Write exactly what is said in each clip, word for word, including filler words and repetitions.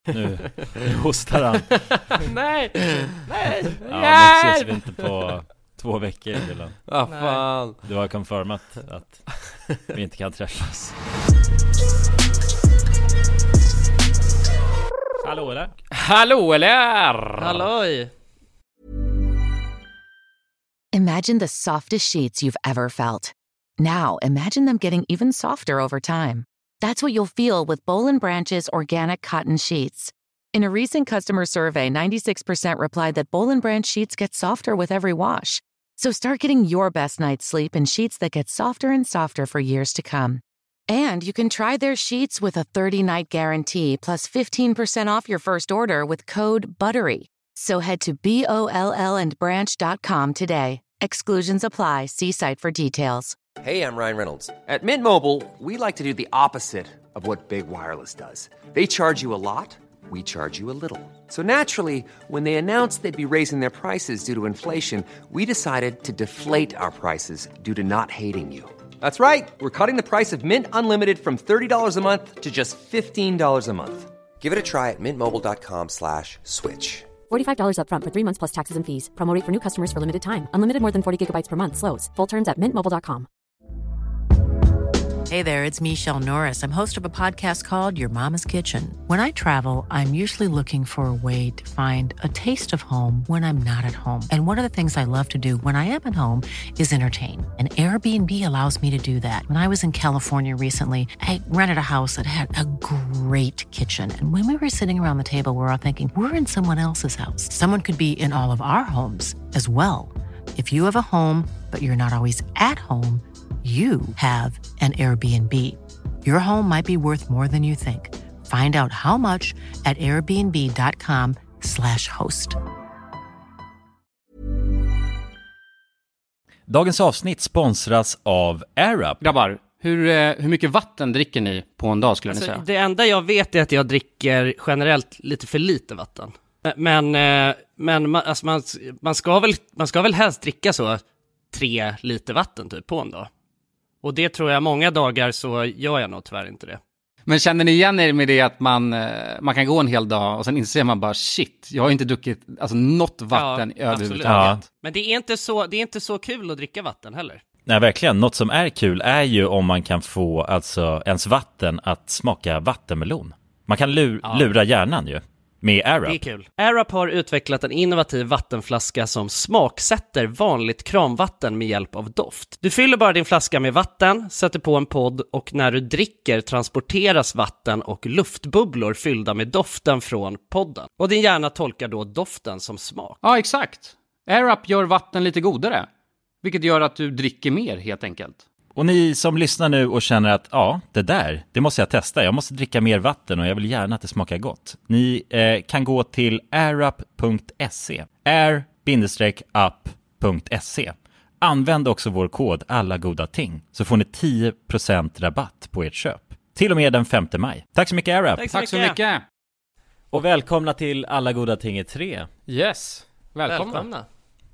Nu, nu hostar han. Nej, nej. Ja, nu ses vi inte på två veckor. Ah, fan. Du har konfirmat att vi inte kan träffas. Hallå eller? Hallå eller? Halloj. Imagine the softest sheets you've ever felt. Now, imagine them getting even softer over time. That's what you'll feel with Boll and Branch's organic cotton sheets. In a recent customer survey, ninety-six percent replied that Boll and Branch sheets get softer with every wash. So start getting your best night's sleep in sheets that get softer and softer for years to come. And you can try their sheets with a thirty-night guarantee plus fifteen percent off your first order with code BUTTERY. So head to B O L L and branch dot com today. Exclusions apply. See site for details. Hey, I'm Ryan Reynolds. At Mint Mobile, we like to do the opposite of what Big Wireless does. They charge you a lot, we charge you a little. So naturally, when they announced they'd be raising their prices due to inflation, we decided to deflate our prices due to not hating you. That's right. We're cutting the price of Mint Unlimited from thirty dollars a month to just fifteen dollars a month. Give it a try at mintmobile.com slash switch. forty-five dollars up front for three months plus taxes and fees. Promo rate for new customers for limited time. Unlimited more than forty gigabytes per month. Slows full terms at mint mobile dot com. Hey there, it's Michelle Norris. I'm host of a podcast called Your Mama's Kitchen. When I travel, I'm usually looking for a way to find a taste of home when I'm not at home. And one of the things I love to do when I am at home is entertain. And Airbnb allows me to do that. When I was in California recently, I rented a house that had a great kitchen. And when we were sitting around the table, we were all thinking, we're in someone else's house. Someone could be in all of our homes as well. If you have a home, but you're not always at home, you have an Airbnb. Your home might be worth more than you think. Find out how much at airbnb.com slash host. Dagens avsnitt sponsras av AirUp. Grabbar, hur, eh, hur mycket vatten dricker ni på en dag skulle Alltså, ni säga? det enda jag vet är att jag dricker generellt lite för lite vatten. Men, eh, men man, alltså man, man, ska väl, man ska väl helst dricka så tre liter vatten typ på en dag. Och det tror jag många dagar så gör jag nog tyvärr inte det. Men känner ni igen er med det att man, man kan gå en hel dag och sen inser man bara shit, jag har inte druckit alltså, något vatten ja, överhuvudtaget. Ja. Men det är, inte så, det är inte så kul att dricka vatten heller. Nej, verkligen. Något som är kul är ju om man kan få alltså ens vatten att smaka vattenmelon. Man kan lur, ja. lura hjärnan ju. Med AirUp. Det är kul. AirUp har utvecklat en innovativ vattenflaska som smaksätter vanligt kranvatten med hjälp av doft. Du fyller bara din flaska med vatten, sätter på en podd och när du dricker transporteras vatten och luftbubblor fyllda med doften från podden. Och din hjärna tolkar då doften som smak. Ja, exakt. AirUp gör vatten lite godare, vilket gör att du dricker mer helt enkelt. Och ni som lyssnar nu och känner att ja, det där, det måste jag testa. Jag måste dricka mer vatten och jag vill gärna att det smakar gott. Ni eh, kan gå till airup punkt se. air up punkt se. Använd också vår kod alla goda ting så får ni tio procent rabatt på ert köp. Till och med den femte maj. Tack så mycket AirUp. Tack så, Tack så mycket. mycket. Och välkomna till alla goda ting i tre. Yes, välkomna. Välkomna.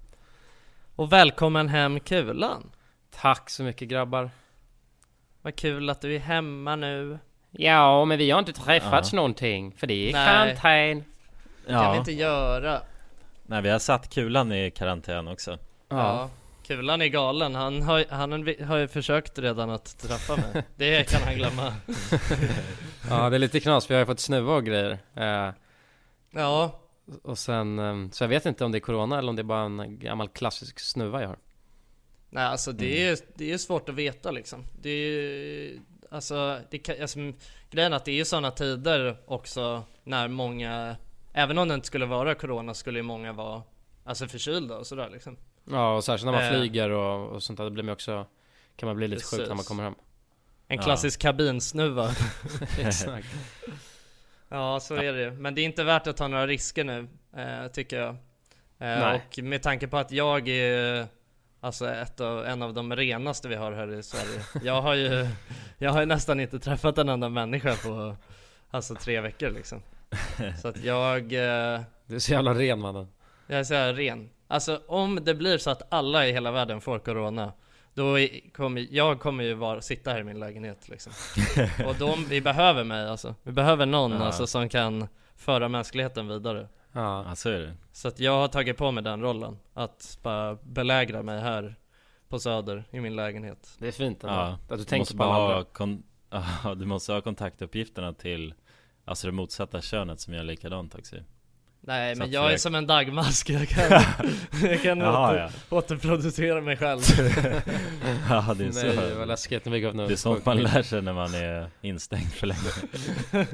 Och välkommen hem Kulan. Tack så mycket grabbar. Vad kul att du är hemma nu. Ja, men vi har inte träffats ja. någonting. För det är Nej. karantän. Det kan vi inte göra. Nej, vi har satt Kulan i karantän också. Ja, ja. Kulan är galen. Han har, han har ju försökt redan att träffa mig. Det kan han glömma. Ja, det är lite knas för jag har fått snuva och grejer. Uh, ja. Och sen, um, så jag vet inte om det är corona eller om det är bara en gammal klassisk snuva jag har. Nej, alltså det är, det är svårt att veta liksom. Det är alltså, det kan, alltså grejen är att det är ju sådana tider också när många, även om det inte skulle vara corona skulle ju många vara alltså förkylda och sådär liksom. Ja, och särskilt när man eh. flyger och, och sånt där, det blir man också, kan man bli lite Precis. sjuk när man kommer hem. En klassisk ja. kabinsnuva. Exakt. Ja, så är det. Men det är inte värt att ta några risker nu, eh, tycker jag. Eh, och med tanke på att jag är alltså ett av, en av de renaste vi har här i Sverige. Jag har ju, jag har ju nästan inte träffat en enda människa på alltså tre veckor liksom. Så att jag... Eh, du är så jävla ren, mannen. Jag är så jävla ren. Alltså om det blir så att alla i hela världen får corona, då kommer jag kommer ju vara, sitta här i min lägenhet liksom. Och de, vi behöver mig alltså. Vi behöver någon ja. alltså, som kan föra mänskligheten vidare. Ja, Ja, så är det. Så att jag har tagit på mig den rollen, att bara belägra mig här på Söder i min lägenhet. det är fint ändå. Ja, Att du du tänker måste på bara alla ha andra. kon- ja, du måste ha kontaktuppgifterna till, alltså det motsatta könet som gör likadant också. Nej, Så men att jag är jag- som en dagmask. Jag kan, jag kan Jaha, åter, ja. återproducera mig själv. Ja, det är så. Nej, det var läskigt när vi gav Det är sånt man lär sig när man är instängd för länge.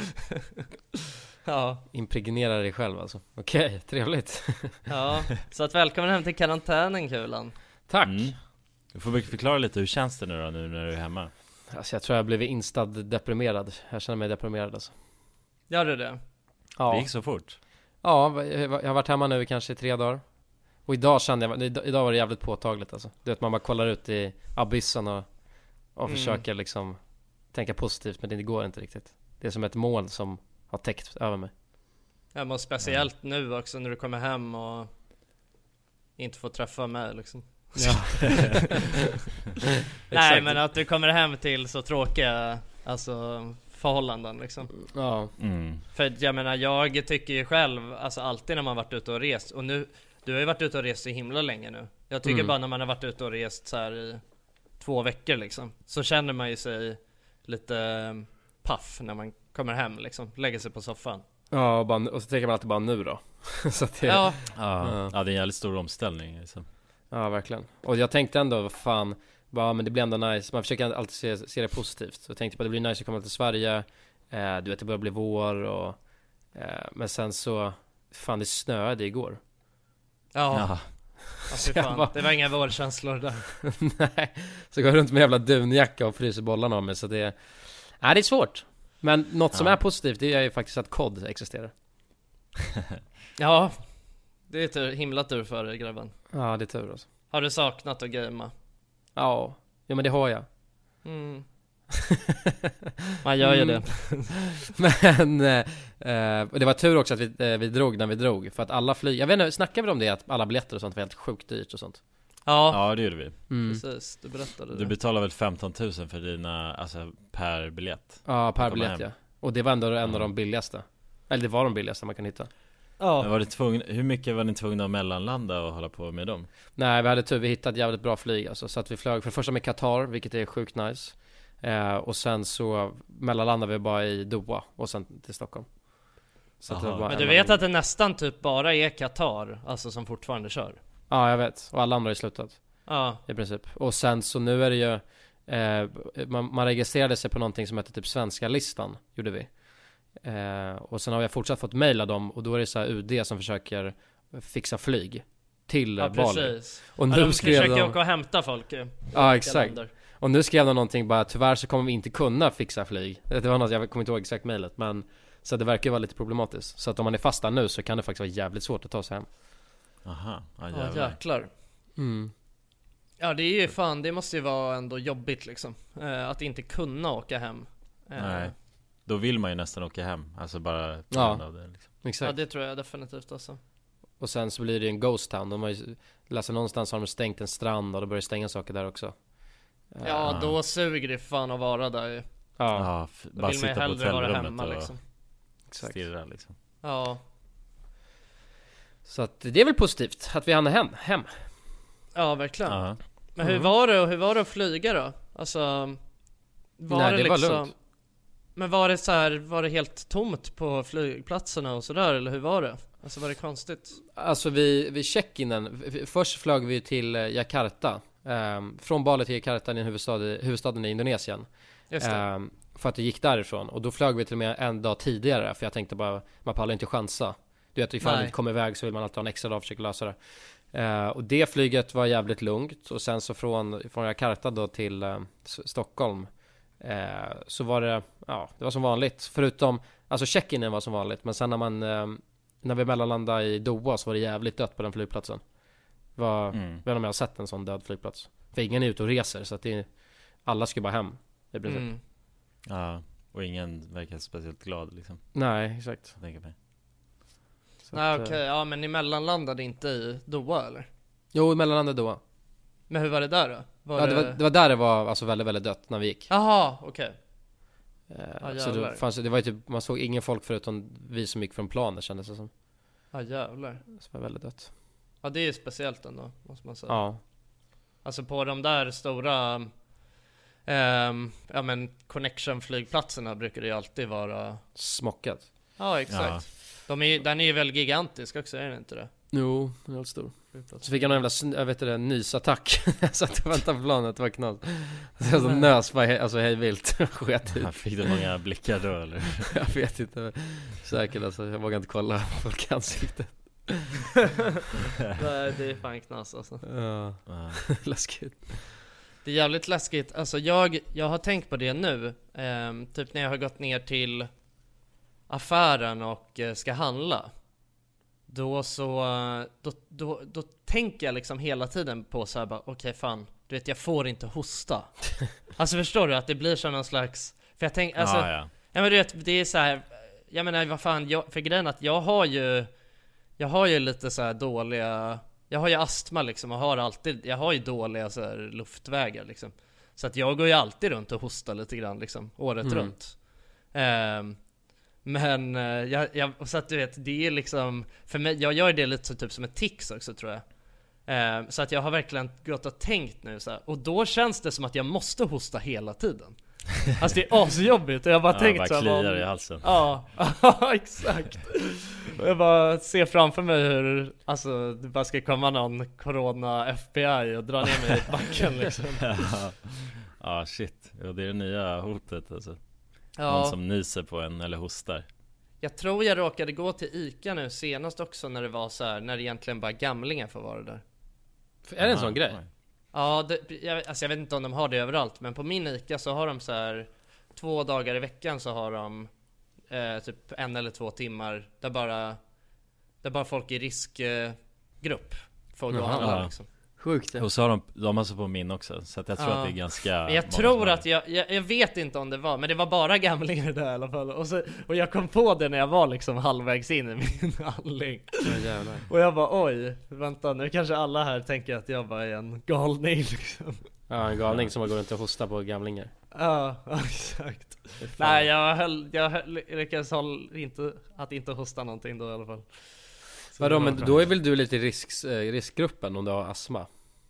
Ja, Impregnera dig själv alltså. Okej, trevligt. ja. Så att välkommen hem till karantänen, Kulan. Tack. Mm. Du får förklara lite, hur känns det nu då, nu när du är hemma? Alltså jag tror jag blev instad deprimerad. Jag känner mig deprimerad alltså. Gör du det? Ja. Det gick så fort. Ja, jag har varit hemma nu i kanske tre dagar. Och idag kände jag, id- idag var det jävligt påtagligt alltså. Du vet, man bara kollar ut i abyssen och, och Mm. försöker liksom tänka positivt, men det går inte riktigt. Det är som ett moln som har täckt över mig. Ja, men speciellt nu också när du kommer hem och inte får träffa mig liksom. Ja. Nej, men att du kommer hem till så tråkiga, alltså, förhållanden liksom. Ja. Mm. För jag menar, jag tycker ju själv, alltså alltid när man varit ute och rest, och nu, du har ju varit ute och rest så himla länge nu. Jag tycker Mm. bara när man har varit ute och rest så här i två veckor liksom, så känner man ju sig lite eh, paff när man kommer hem liksom, lägger sig på soffan. Ja, och, bara, och så tänker man alltid bara nu då. Så att det, Ja, Ja. Ja. Ja, det är en jävligt stor omställning liksom. ja, verkligen. Och jag tänkte ändå, vad fan, bara, men det blir ändå nice. Man försöker alltid se, se det positivt. Så jag tänkte på att det blir nice att komma till Sverige. eh, Du vet, det börjar bli vår och, eh, men sen så, fan, det snöade igår. ja, Ja. ja fy jag fan. bara- Det var inga vårkänslor där. Nej, så går jag runt med en jävla dunjacka och fryser bollarna av mig. Så det, nej, det är svårt. Men något som Ja. är positivt, det är ju faktiskt att C O D existerar. Ja, det är tur, himla tur för dig, grabben. Ja, det är tur alltså. Har du saknat att gamea? Ja, ja, men det har jag. Mm. Man gör ju Mm. det. Men eh, och det var tur också att vi, eh, vi drog när vi drog. För att alla flyg, jag vet inte, snackade vi om det? Att alla biljetter och sånt var helt sjukt dyrt och sånt. Ja, Ja, det gjorde vi. Mm. precis, du berättade Du det. betalar väl femton tusen för dina, alltså per biljett? Ja, per komma biljett hem. ja. Och det var ändå en av Ja. de billigaste. Eller det var de billigaste man kan hitta. Men Ja, var det tvungen, hur mycket var ni tvungna att mellanlanda och hålla på med dem? Nej, vi hade tur, vi hittade ett jävligt bra flyg alltså. Så att vi flög för det första med Qatar, vilket är sjukt nice. eh, Och sen så mellanlandade vi bara i Doha och sen till Stockholm. Så att det Aha. var bara men du en vet av- att det nästan typ bara är Qatar, alltså, som fortfarande kör. Ja, jag vet. Och alla andra har ju slutat Ja, i princip. Och sen så nu är det ju eh, man, man registrerade sig på någonting som heter typ Svenska listan, gjorde vi. eh, Och sen har jag fortsatt fått mejla dem. Och då är det så här U D som försöker fixa flyg till ja eh, Bali. precis. Och Ja, nu de skrev försöker de, åka och hämta folk ju. ja exakt. Och nu skrev de någonting bara, tyvärr så kommer vi inte kunna fixa flyg. Det var något, jag kommer inte ihåg exakt mejlet, men så det verkar ju vara lite problematiskt. Så att om man är fast där nu så kan det faktiskt vara jävligt svårt att ta sig hem. Aha, ja, Ja, jävlar. jäklar. Mm. Ja, det är ju fan, det måste ju vara ändå jobbigt liksom, eh, att inte kunna åka hem. eh, Nej. Då vill man ju nästan åka hem, alltså bara på Ja. grund av det liksom. Exakt. Ja, det tror jag definitivt alltså. Och sen så blir det ju en ghost town. De har ju, läser någonstans har de stängt en strand och då börjar stänga saker där också. Eh, Ja, då suger det fan att vara där ju. ja, Ja, f- Då bara vill man ju sitta på hellre vara hotellrummet hemma och liksom. exakt. stirra liksom. Ja, Så att det är väl positivt att vi hann hem. hem. ja verkligen. Ja. Men hur Mm. var det, och hur var det att flyga då? Alltså, var Nej, det, det var liksom lugnt. Men var det så här, var det helt tomt på flygplatserna och sådär, eller hur var det? Alltså var det konstigt? Alltså vi, vid check-inen, f- först flög vi till eh, Jakarta. Ehm, från Bali till Jakarta, i huvudstad, huvudstaden i Indonesien. Just det. Ehm, för att det gick därifrån. Och då flög vi till och med en dag tidigare. För jag tänkte bara, man pallar inte chansa. Du vet, ifall Nej. det inte kommer iväg så vill man alltid ha en extra dag och försöka lösa det. Ehm, och det flyget var jävligt lugnt. Och sen så från, från Jakarta då till eh, S- Stockholm. Eh, så var det, ja, det var som vanligt. Förutom, alltså check-inen var som vanligt. Men sen när man, eh, när vi mellanlandade i Doha så var det jävligt dött på den flygplatsen. Var, Mm. Jag vet inte om jag har sett en sån död flygplats. För ingen är ute och reser, så att det är, alla ska bara hem i princip. Mm. Ja, och ingen verkar speciellt glad liksom, Nej, exakt. jag tänker mig. Så Nej att, okej, eh, ja men ni mellanlandade inte i Doha eller? Jo, i mellanlandet Doha. Men hur var det där då? Var Ja, det var, det var där det var alltså väldigt, väldigt dött när vi gick. Jaha, okej. Ja, så då fanns, det var ju typ, man såg ingen folk förutom vi som gick från planen, kändes det som. Ja jävlar. Så var väldigt dött. Ja det är ju speciellt ändå, måste man säga. Ja. Alltså på de där stora um, ja men connection-flygplatserna brukar det ju alltid vara smockat. Ja exakt. Ja. De är, den är ju väl gigantisk också, är den inte det? Jo, den är helt stor. Så fick jag någon jävla, jag vet inte, nysattack. Jag satt och väntade på planet, det var knas. Så jag nös bara, alltså hej vilt. Sket ut. Fick du många blickar då eller? Jag vet inte. Säkert alltså, jag vågar inte kolla folk i ansiktet. Nej, det är fan knas alltså. Ja, läskigt. Det är jävligt läskigt. Alltså jag, jag har tänkt på det nu. Ehm, typ när jag har gått ner till affären och eh, ska handla. Då så då, då, då tänker jag liksom hela tiden på så här bara okej okay, fan, du vet jag får inte hosta. Alltså förstår du att det blir så någon slags, för jag tänker alltså ah, ja. ja men du vet det är så här, jag menar vad fan jag, för grejen att jag har ju jag har ju lite så här dåliga, jag har ju astma liksom och har alltid, jag har ju dåliga så här luftvägar liksom. Så att jag går ju alltid runt och hostar lite grann liksom året mm. runt. Ehm Men jag, jag, så att du vet, det är liksom, för mig, jag gör det lite så, typ som ett tics också tror jag. Eh, så att jag har verkligen gått och tänkt nu så här, och då känns det som att jag måste hosta hela tiden. Alltså det är asjobbigt och jag bara ja, tänkt bara så här, kliar bara, i halsen. Ja, exakt. Och jag bara ser framför mig hur, alltså det bara ska komma någon corona F B I och dra ner mig i backen liksom. Ja, ah, shit. Ja, det är det nya hotet alltså. Ja. Någon som nyser på en eller hostar. Jag tror jag råkade gå till Ica nu senast också när det var så här, när det egentligen bara gamlingar får vara där. Är det en sån grej? Ja, det, jag, alltså jag vet inte om de har det överallt, men på min Ica så har de så här två dagar i veckan så har de eh, typ en eller två timmar där bara där bara folk i riskgrupp eh, får gå och handla liksom. Sjukt. Och så har de, de har så på min också. Så att jag tror ja. att det är ganska. Men jag tror att jag, jag Jag vet inte om det var, men det var bara gamlingar där i alla fall. Och, så, och jag kom på det när jag var liksom halvvägs in i min handling. Ja, och jag bara oj, vänta nu kanske alla här tänker att jag bara är en galning liksom. Ja, en galning som har gått runt och hosta på gamlingar. Ja, exakt. Nej, jag höll, jag höll, lyckades håll inte att inte hosta någonting då i alla fall. Vadå, men då är väl du lite i risk, riskgruppen om du har astma?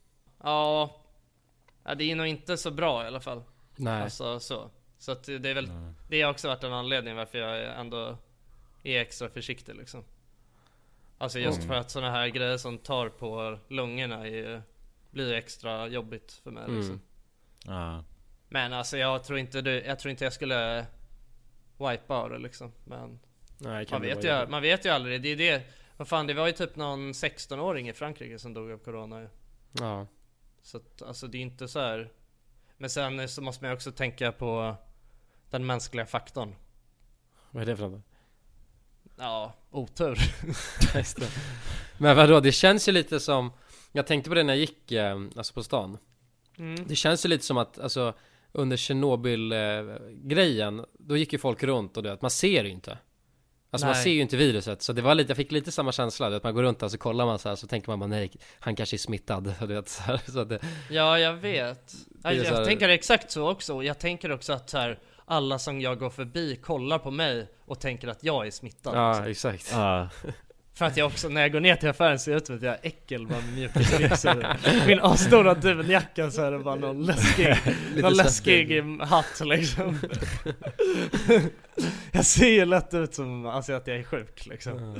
Ja, ja, det är nog inte så bra i alla fall. Nej. Alltså, så. Så att det är väl, Nej. det har också varit en anledning varför jag ändå är extra försiktig liksom. Alltså just mm. för att såna här grejer som tar på lungorna är, blir extra jobbigt för mig mm. liksom. Ja. Men alltså jag tror inte du, jag tror inte jag skulle wipa av det liksom. Men Nej, man, vet ju, man vet ju aldrig. Det är det. Vad fan, det var ju typ någon sexton-åring i Frankrike som dog av corona. Ja. Så att, alltså det är inte så här. Men sen så måste man också tänka på den mänskliga faktorn. Vad är det för något? Ja, otur. Men vadå, det känns ju lite som, jag tänkte på det när jag gick eh, alltså på stan. Mm. Det känns ju lite som att alltså, under Tjernobyl-grejen, då gick ju folk runt och det, att man ser ju inte. Alltså nej. Man ser ju inte viruset. Så det var lite, jag fick lite samma känsla, att man går runt och så kollar man så här, så tänker man bara nej, han kanske är smittad. Du vet, så här, så det, ja, jag vet. Jag, jag här, tänker exakt så också. Jag tänker också att så här, alla som jag går förbi kollar på mig och tänker att jag är smittad. Ja, också. exakt. Ja. För att jag också, när jag går ner till affären ser ut som att jag är äckel med mjukisbyxor. Min asstora dunjacka så är det bara någon läskig någon läskig hatt liksom. Jag ser ju lätt ut som alltså, att jag är sjuk liksom.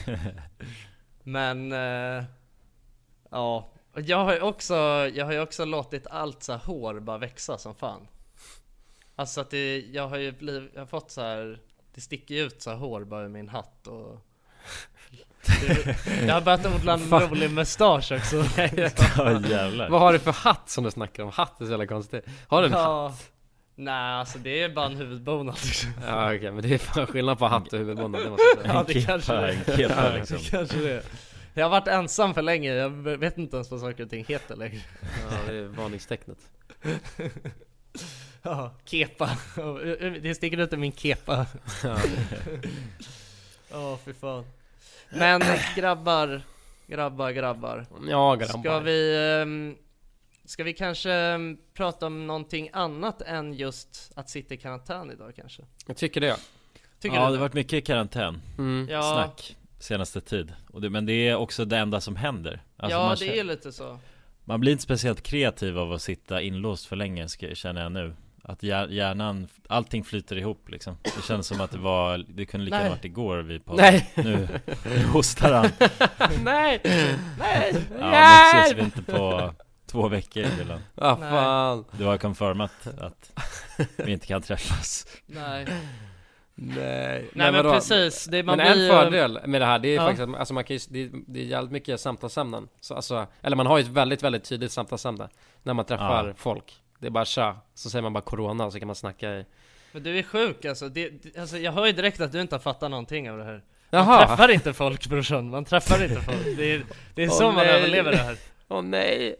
Men äh, ja, jag har ju också jag har ju också låtit allt så här hår bara växa som fan. Alltså att det, jag har ju blivit, jag har fått så här, det sticker ut så här hår bara i min hatt och jag har börjat odla en rolig mustasch också. Ja, jävlar. Vad har du för hatt som du snackar om? Hatt är så jävla konstigt. Har du en ja. hatt? Nej, alltså det är bara en huvudbonad liksom. Ja, okej, okay, men det är fan skillnad på hatt och huvudbonad, det måste jag säga. Ja, det kanske det är. Ja, liksom. Det kanske det är. Jag har varit ensam för länge. Jag vet inte ens vad saker och ting heter längre. Ja, det är varningstecknet. Ja, kepa. Det sticker ut i min kepa. Ja. Åh, fy fan. Men grabbar, grabbar, grabbar. Ja, grabbar. Ska vi, um, ska vi kanske prata om någonting annat än just att sitta i karantän idag kanske? Jag tycker det. Tycker ja, det har varit mycket karantän. Mm. Ja. Snack senaste tid. Och det, men det är också det enda som händer. Alltså ja, man det känner, är lite så. Man blir inte speciellt kreativ av att sitta inlåst för länge, ska, känner jag nu. Att hjärnan, allting flyter ihop liksom. Det känns som att det var, det kunde lika gärna varit igår vi på. Nej. Nu hostar han. Nej. Nej. Ja, nu ses vi inte på två veckor Dylan. Ah, fan. Du har confirmat att vi inte kan träffas. Nej. Nej, Nej men vadå? precis det man Men blir, en fördel med det här, det är ja. faktiskt att alltså man kan ju, det, det är jävligt mycket samtalsämnen. Så alltså, eller man har ju ett väldigt, väldigt tydligt samtalsämne när man träffar ja. folk. Det är bara tja, så säger man bara corona och så kan man snacka i. Men du är sjuk alltså. Det, det, alltså jag hör ju direkt att du inte har fattat någonting av det här. Man Jaha. träffar inte folk brorsan, man träffar inte folk. Det är, det är så Åh, man nej. överlever det här. Åh oh, nej.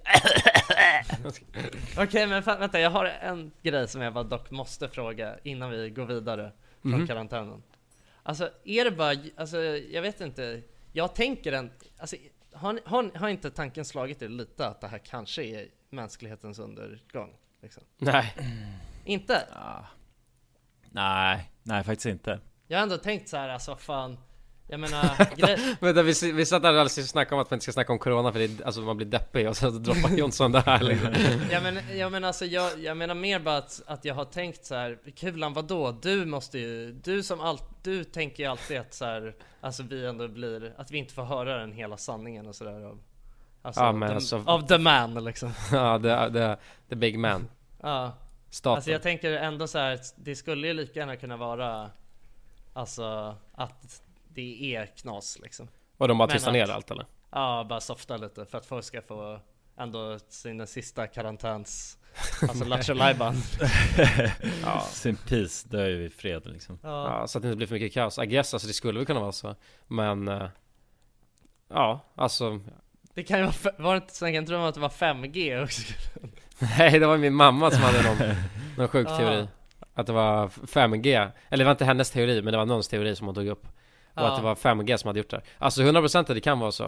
Okej okay, men fan, vänta, jag har en grej som jag bara dock måste fråga innan vi går vidare från mm. karantänen. Alltså är det bara, alltså jag vet inte, jag tänker en, alltså har, har, har inte tanken slagit er lite att det här kanske är mänsklighetens undergång liksom? Nej. Inte? Ja. Nej, nej faktiskt inte. Jag har ändå tänkt så här, alltså fan, jag menar grej... Vänta, vi, vi satt där alldeles och snackade om att man inte ska snacka om corona för det, alltså man blir deppig och så droppar Jonsson det här liksom. Ja men, jag menar alltså jag, jag menar mer bara att, att jag har tänkt så här, Kulan vadå? Du måste ju, du som allt, du tänker ju alltid att så här, alltså vi ändå blir, att vi inte får höra den hela sanningen och sådär av, alltså, ja, men the, alltså, av the man liksom. Ja, the, the, the big man. Ja. Staten. Alltså jag tänker ändå så här, det skulle ju lika gärna kunna vara, alltså att det är knas liksom. Och de bara men tystar att, ner allt eller? Ja, bara softa lite för att folk ska få ändå sin sista karantäns, alltså Lattjo Lajban. Ja, sin peace, då är vi i fred liksom. Ja. Ja, så att det inte blir för mycket kaos. I guess, alltså det skulle väl kunna vara så. Men uh, ja, alltså det kan ju vara, var det inte så jag kan tro att det var fem G också? Nej, det var min mamma som hade någon, någon sjuk teori. Att det var fem G. Eller det var inte hennes teori, men det var någons teori som hon tog upp. Och ja. Att det var fem G som hade gjort det. Alltså hundra procent det kan vara så.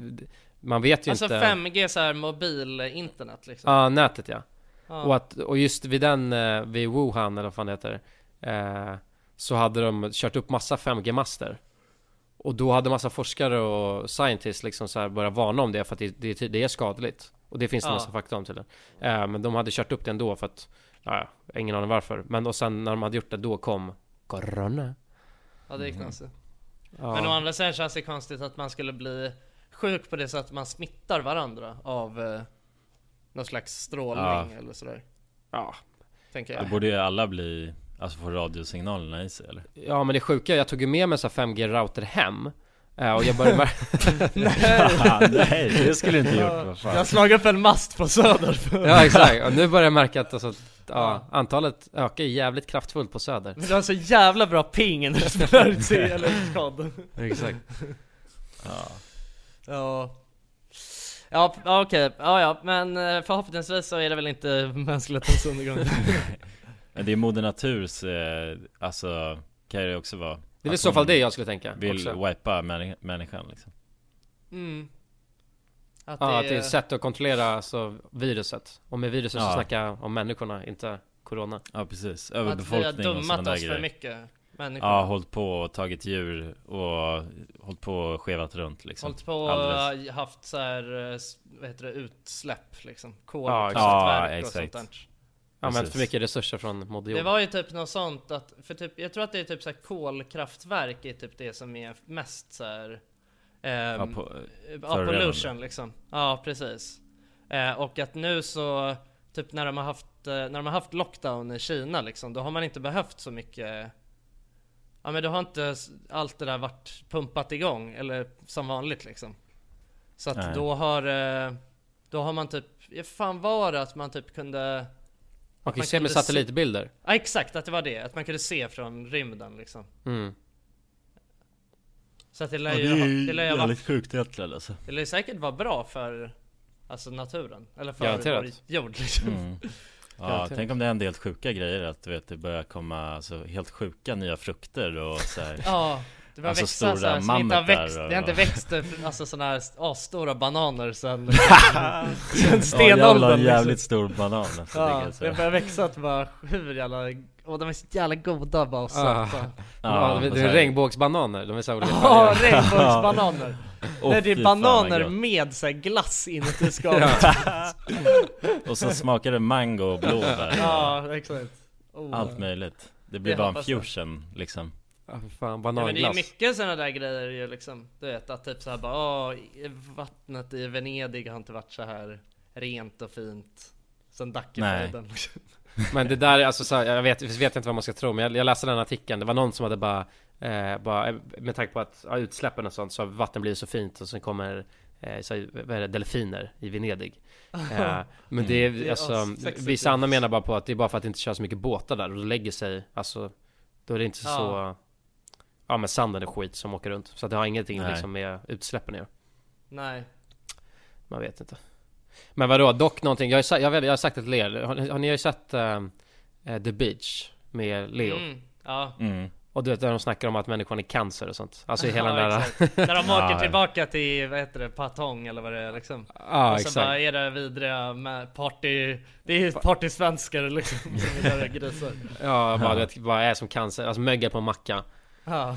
Man vet ju alltså inte. Alltså fem G så här mobilinternet liksom. Ja, nätet ja. ja. Och, att, och just vid den, vid Wuhan eller vad fan det heter, eh, så hade de kört upp massa fem G-master. Och då hade massa forskare och scientists liksom så här börjat varna om det för att det, det, det är skadligt. Och det finns det ja. massa fakta om till det. Eh, men de hade kört upp det ändå för att, ja, ingen aning varför. Men och sen när de hade gjort det, då kom corona. Ja, det är knasigt. Mm. Ja. Men å andra sidan känns det konstigt att man skulle bli sjuk på det så att man smittar varandra av eh, någon slags strålning ja. eller sådär. Ja, tänker jag. Det borde ju alla bli, alltså få radiosignalerna i sig eller? Ja, men det sjuka, jag tog ju med mig så fem G-router hem. Uh, och jag började bara... nej. nej, det skulle inte gjort. Vad fan. Jag har slagit upp en mast på Söder. Ja, exakt. Och nu börjar jag märka att alltså, ja, antalet ökar jävligt kraftfullt på Söder. Men du har så jävla bra ping när du spelar ut sig eller kod. Exakt. Ja. Ja. Ja, okej. Okay. Ja, ja. Men förhoppningsvis så är det väl inte mänsklighetens undergång. Men det är moder naturs, eh, alltså kan det också vara. Det är i så fall det jag skulle tänka. Vill också. wipa män- människan liksom. Mm. Att ja, det är... att det är ett sätt att kontrollera alltså, viruset. Och med viruset ja. så snackar om människorna, inte corona. Ja, precis. Överbefolkning att vi har och sådana där oss grejer. för mycket människor. Ja, hållit på och tagit djur och hållit på och skevat runt liksom. Hållit på och haft så här, vad heter det, utsläpp liksom. Kolkraftverk ja, och sånt där. Använt för mycket resurser från Moder Jord. Det var ju typ något sånt att, för typ, jag tror att det är typ så här kolkraftverk är typ det som är mest så här um, ja, på, ja, pollution liksom. Ja, precis. Eh, och att nu så typ när de har haft när de har haft lockdown i Kina liksom, då har man inte behövt så mycket. Ja, men då har inte allt det där varit pumpat igång eller som vanligt liksom. Så att Nej. då har då har man typ, fan var det att man typ kunde man kan se med satellitbilder. Se... Ja, exakt, att det var det. Att man kunde se från rymden liksom. Mm. Så att det lär ja, ju... Det är ju det lär ju jävligt vara... sjukt egentligen alltså. Det lär säkert vara bra för alltså naturen. Eller för Garanterat. vår jord liksom. Mm. Ja, tänk om det är en del sjuka grejer. Att du vet, det börjar komma alltså, helt sjuka nya frukter och så här. Ja, Det var alltså växa, stora så här, inte har växt, och... det har inte växt alltså sådana här asstora bananer sen, sen stenåldern. Ja, en jävligt stor banan. Alltså, ja, det, det börjar växa att bara hur jävla, och de är så jävla goda bara och söta. Ja, det, det är regnbågsbananer, de är så olika. Ja, regnbågsbananer. Oh, Nej, det är bananer med så här glass inuti skalet. Och så smakar det mango och blåbär. Ja, exakt. Oh. Allt möjligt. Det blir det bara en fusion liksom. Ja, fan, bananglass. Ja, men det är mycket sådana där grejer ju liksom. Du vet att typ så här bara, åh, vattnet i Venedig har inte varit så här rent och fint sen Dackefejden. Men det där, alltså så här, jag vet, vet inte vad man ska tro, men jag, jag läste den artikeln. Det var någon som hade bara, eh, bara med tanke på att ja, utsläppen och sånt, så vatten blir så fint och sen kommer eh, så, vad är det, delfiner i Venedig. Eh, men det är, mm. det är alltså, vissa andra menar bara på att det är bara för att det inte kör så mycket båtar där och det lägger sig, alltså då är det inte ja. så, ja men sanden är skit som åker runt, så att det har ingenting liksom med utsläppen att göra. Nej. Man vet inte. Men vadå, dock någonting, jag har, jag vet, jag har sagt det till er, har, har ni ju sett uh, The Beach med Leo? Mm, ja. Mm. Och du vet, där de snackar om att människan är cancer och sånt. Alltså i hela ja, den där... När de åker tillbaka till, vad heter det, Patong eller vad det är liksom. Ja, och så exakt. bara är det vidriga med party, det är partysvenskar liksom som är grisar. Ja, bara du vet, vad är som cancer, alltså mögga på en macka. Ja.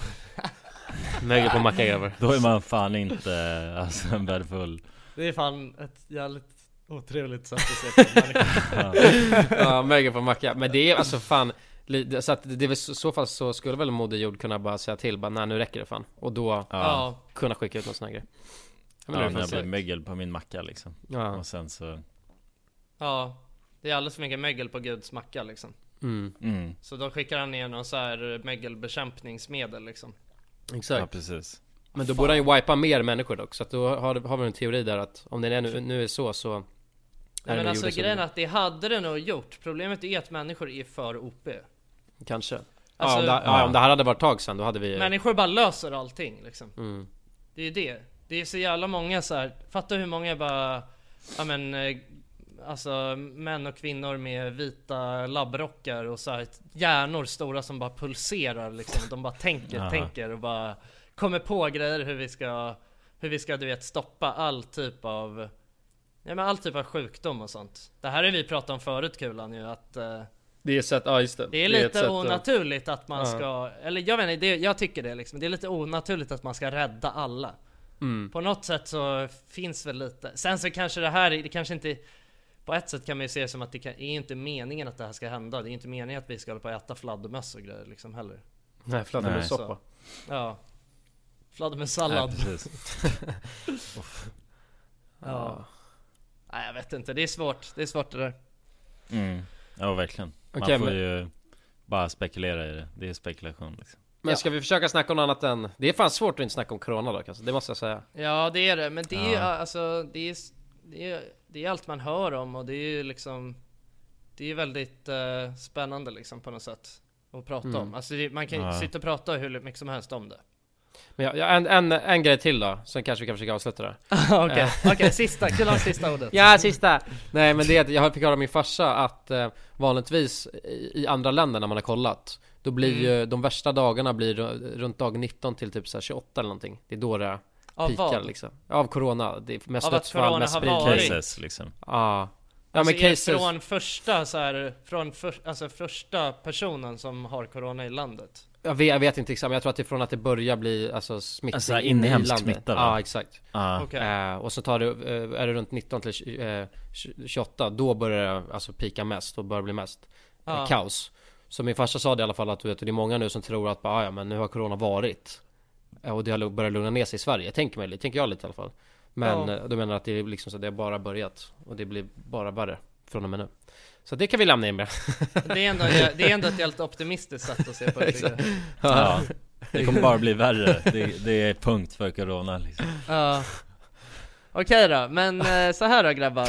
Mögga på en macka grabbar. Då är man fan inte alltså en värdefull. Det är fan ett jävligt otrevligt sätt att se på människor. Ja, ja mögga på en macka. Men det är alltså fan, så att det är väl så fall så skulle väl Moder Jord kunna bara säga till, bara nej nu räcker det fan. Och då ja. kunna skicka ut någon sån här grej. Ja, när jag blir mögel på min macka liksom. Ja. Och sen så... Ja, det är alldeles för mycket mögel på Guds macka liksom. Mm. Mm. Så då skickar han ner någon så här mögelbekämpningsmedel liksom. Exakt. Ja, precis. Men då borde han ju wipa mer människor dock. Så att då har, har vi en teori där att om det är nu, nu är så så är nej, men alltså grejen är att det hade det nog gjort. Problemet är att människor är för O P. Kanske alltså, ja, om, det, ja, om det här hade varit tag sen då hade vi... Människor bara löser allting liksom. Mm. Det är ju det. Det är så jävla många så här. Fatta hur många bara, ja men alltså män och kvinnor med vita labbrockar och så här hjärnor stora som bara pulserar liksom. De bara tänker, Aha. tänker och bara kommer på grejer hur vi ska, hur vi ska du vet stoppa all typ av, ja men all typ av sjukdom och sånt. Det här är vi pratat om förut Kulan ju att uh, det är sätt, ja just det. Det är det lite är onaturligt att, att man ja. ska, eller jag vet inte, det, jag tycker det liksom. Det är lite onaturligt att man ska rädda alla. Mm. På något sätt så finns väl lite. Sen så kanske det här, det kanske inte, på ett sätt kan man ju se det som att det kan, är inte meningen att det här ska hända. Det är inte meningen att vi ska hålla på att äta fladdermöss och grejer liksom heller. Nej, fladdermössoppa. Ja. Fladdermössallad. Ja, precis. Ja. Nej, jag vet inte. Det är svårt. Det är svårt det där. Mm. Ja, verkligen. Man okay, får men... ju bara spekulera i det. Det är spekulation liksom. Men ja. ska vi försöka snacka om något annat än... Det är fan svårt att inte snacka om corona dock alltså. Det måste jag säga. Ja, det är det. Men det är ju ja. alltså det är, det är det är allt man hör om. Och det är ju liksom, det är väldigt uh, spännande liksom på något sätt att prata mm. om. Alltså det, man kan ju ja. sitta och prata hur mycket som helst om det. Men ja, ja, en, en, en grej till då. Sen kanske vi kan försöka avsluta det. Okej, okay. Okej, okay, sista, kul ha sista ordet. Ja, sista. Nej, men det är att jag fick höra av min farsa att eh, vanligtvis i, i andra länder när man har kollat, då blir mm. ju de värsta dagarna blir runt dag nitton till typ så här tjugoåtta eller någonting. Det är då det pikar liksom. Av corona. Det är mest dödsfall, mest sprit. Cases liksom. Ja. Ja, alltså men cases... från första så här, från för, alltså första personen som har corona i landet. Jag vet, jag vet inte exakt, men jag tror att det är från att det börjar bli alltså smitta alltså, in i landet. Smitta, ja, exakt. Ah. Okay. Eh, och så tar det, eh, är det runt nitton till tjugoåtta, då börjar det alltså pika mest och börjar bli mest ah. eh, kaos. Så min farsa sa det i alla fall att du vet, det är många nu som tror att bara, ja, men nu har corona varit eh, och det har börjat lugna ner sig i Sverige. Jag tänker mig lite, tänker jag lite i alla fall. Men ja. Du menar att det är liksom så att det har bara börjat och det blir bara värre från och med nu. Så det kan vi lämna in med. Det är ändå, det är ändå ett helt optimistiskt sätt att se på det. Ja, det kommer bara bli värre. Det, det är punkt för corona liksom. Ja. Okej då, men så här då grabbar.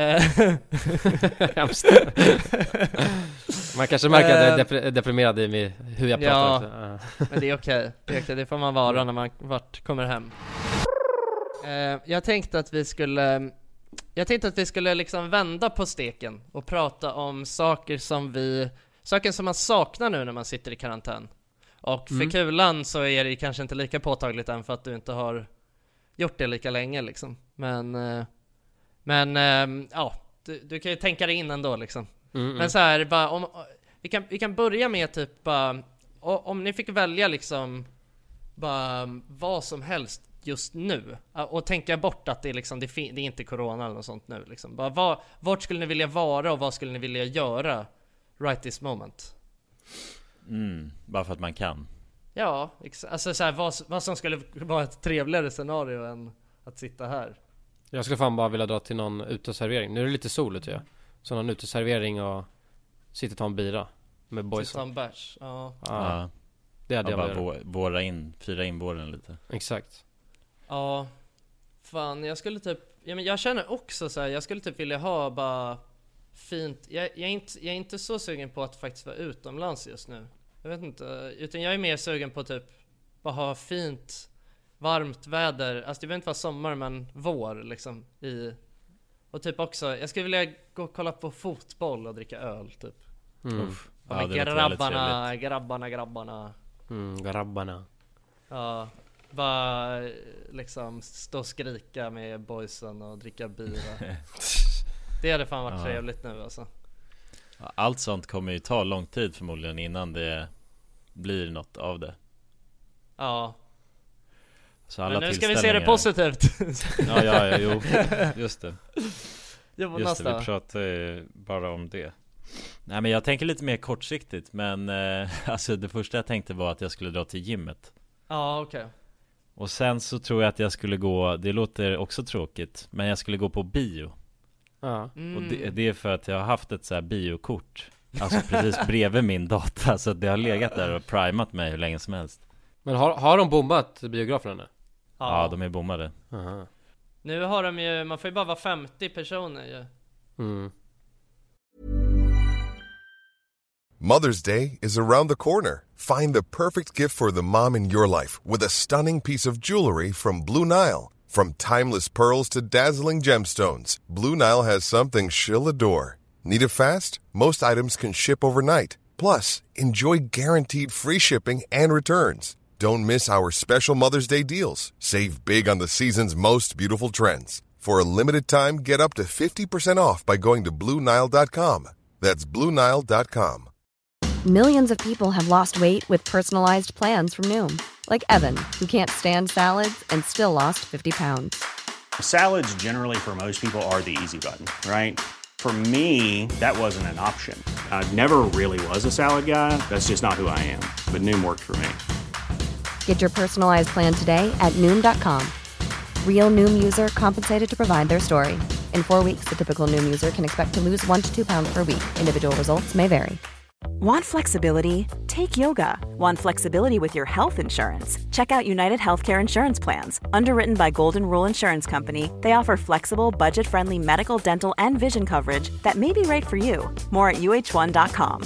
Man kanske märker att jag är deprimerad i mig, hur jag pratar ja, också. Men det är okej. Det är okej, det får man vara när man vart kommer hem. Jag tänkte att vi skulle Jag tänkte att vi skulle liksom vända på steken och prata om saker som vi saker som man saknar nu när man sitter i karantän. Och för Mm. Kulan så är det kanske inte lika påtagligt än för att du inte har gjort det lika länge liksom. Men, eh, men eh, ja, du, du kan ju tänka dig in ändå liksom. Mm, mm. Men så här, bara, om, vi, kan, vi kan börja med typ bara, om ni fick välja liksom bara vad som helst just nu och tänka bort att det är liksom det, det är inte corona eller något sånt nu liksom. Bara vad, vart skulle ni vilja vara och vad skulle ni vilja göra right this moment? Mm, bara för att man kan. Ja, alltså så här, vad, vad som skulle vara ett trevligare scenario än att sitta här. Jag skulle fan bara vilja dra till någon uteservering. Nu är det lite sol ute, ja. Så någon uteservering och sitta och ta en bira med boysen. Sitta en bärs, ja. Ja. Ja. Det hade Ja, jag bara velat göra. vå- våra in, fira in våren lite. Exakt. Ja, fan jag skulle typ, ja, men jag känner också så här, jag skulle typ vilja ha bara fint, jag, jag, är inte, jag är inte så sugen på att faktiskt vara utomlands just nu. Jag vet inte, utan jag är mer sugen på typ bara ha fint, varmt väder, alltså det behöver inte vara sommar men vår liksom i, och typ också, jag skulle vilja gå och kolla på fotboll och dricka öl typ. Mm. Uff. Ja, Ja, men det låter väldigt grabbarna, trevligt. grabbarna, grabbarna. Mm, grabbarna. Ja, bara liksom stå och skrika med boysen och dricka bira. Det hade fan varit Ja. trevligt nu alltså. Ja, allt sånt kommer ju ta lång tid förmodligen innan det blir något av det. Ja, Så alla men nu ska vi se det tillställningar- positivt. Ja, ja, ja, jo, just det. Jonas Just det, då? vi pratar ju bara om det. Nej, men jag tänker lite mer kortsiktigt. Men eh, alltså det första jag tänkte var att jag skulle dra till gymmet. Ja, okej. Och sen så tror jag att jag skulle gå, det låter också tråkigt, men jag skulle gå på bio. Ja. Mm. Och det, det är för att jag har haft ett så här biokort, alltså precis bredvid min data. Så det har legat där och primat mig hur länge som helst. Men har, har de bombat biograferna nu? Ja, Ja, de är bommade. Aha. nu har de ju, man får ju bara vara femtio personer ju. Mm. Mother's Day is around the corner. Find the perfect gift for the mom in your life with a stunning piece of jewelry from Blue Nile. From timeless pearls to dazzling gemstones, Blue Nile has something she'll adore. Need it fast? Most items can ship overnight. Plus, enjoy guaranteed free shipping and returns. Don't miss our special Mother's Day deals. Save big on the season's most beautiful trends. For a limited time, get up to fifty percent off by going to Blue Nile dot com. That's Blue Nile dot com. Millions of people have lost weight with personalized plans from Noom. Like Evan, who can't stand salads and still lost fifty pounds. Salads generally for most people are the easy button, right? For me, that wasn't an option. I never really was a salad guy. That's just not who I am. But Noom worked for me. Get your personalized plan today at Noom dot com. Real Noom user compensated to provide their story. In four weeks, the typical Noom user can expect to lose one to two pounds per week. Individual results may vary. Want flexibility? Take yoga. Want flexibility with your health insurance? Check out United Healthcare Insurance Plans. Underwritten by Golden Rule Insurance Company, they offer flexible, budget-friendly medical, dental, and vision coverage that may be right for you. More at U H one dot com.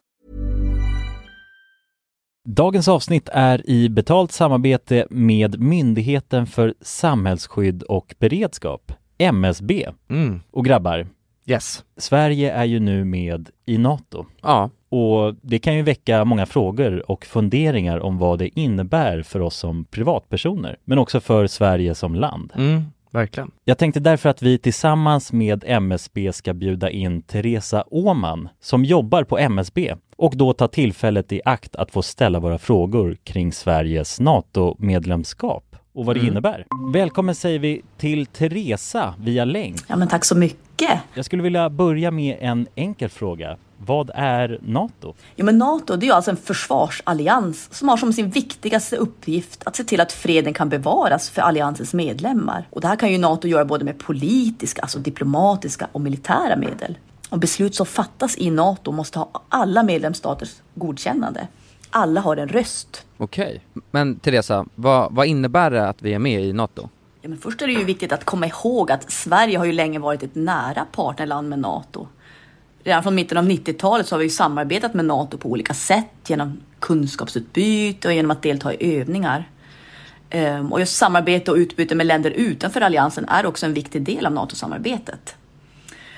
Dagens avsnitt är i betalt samarbete med Myndigheten för samhällsskydd och beredskap, M S B. Mm. Och grabbar, Yes. Sverige är ju nu med i NATO. Ja. Och det kan ju väcka många frågor och funderingar om vad det innebär för oss som privatpersoner, men också för Sverige som land. Mm, verkligen. Jag tänkte därför att vi tillsammans med M S B ska bjuda in Teresa Åman som jobbar på M S B och då ta tillfället i akt att få ställa våra frågor kring Sveriges NATO-medlemskap och vad det Mm. innebär. Välkommen säger vi till Teresa via länk. Ja, men tack så mycket. Jag skulle vilja börja med en enkel fråga. Vad är NATO? Ja, men NATO, det är ju alltså en försvarsallians som har som sin viktigaste uppgift att se till att freden kan bevaras för alliansens medlemmar. Och det här kan ju NATO göra både med politiska, alltså diplomatiska och militära medel. Och beslut som fattas i NATO måste ha alla medlemsstaters godkännande. Alla har en röst. Okej. Men Teresa, vad, vad innebär det att vi är med i NATO? Ja, men först är det ju viktigt att komma ihåg att Sverige har ju länge varit ett nära partnerland med NATO. Redan från mitten av nittiotalet så har vi ju samarbetat med NATO på olika sätt genom kunskapsutbyte och genom att delta i övningar. Ehm, och just samarbete och utbyte med länder utanför alliansen är också en viktig del av NATO-samarbetet.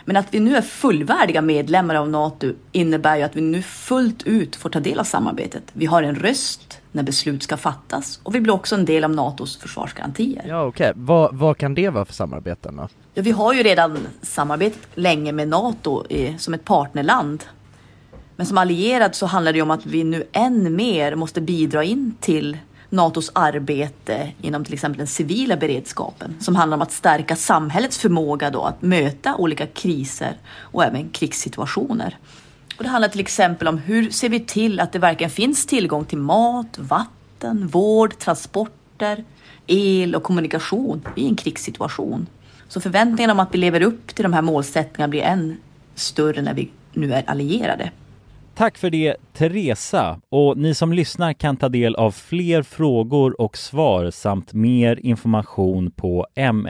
Men att vi nu är fullvärdiga medlemmar av NATO innebär ju att vi nu fullt ut får ta del av samarbetet. Vi har en röst när beslut ska fattas och vi blir också en del av NATOs försvarsgarantier. Ja, okej. Okay. Vad, vad kan det vara för samarbeten då? Ja, vi har ju redan samarbetat länge med NATO i, som ett partnerland. Men som allierad så handlar det om att vi nu än mer måste bidra in till NATOs arbete inom till exempel den civila beredskapen som handlar om att stärka samhällets förmåga då att möta olika kriser och även krigssituationer. Och det handlar till exempel om hur ser vi till att det verkligen finns tillgång till mat, vatten, vård, transporter, el och kommunikation i en krigssituation. Så förväntningarna om att vi lever upp till de här målsättningarna blir än större när vi nu är allierade. Tack för det, Teresa. Och ni som lyssnar kan ta del av fler frågor och svar samt mer information på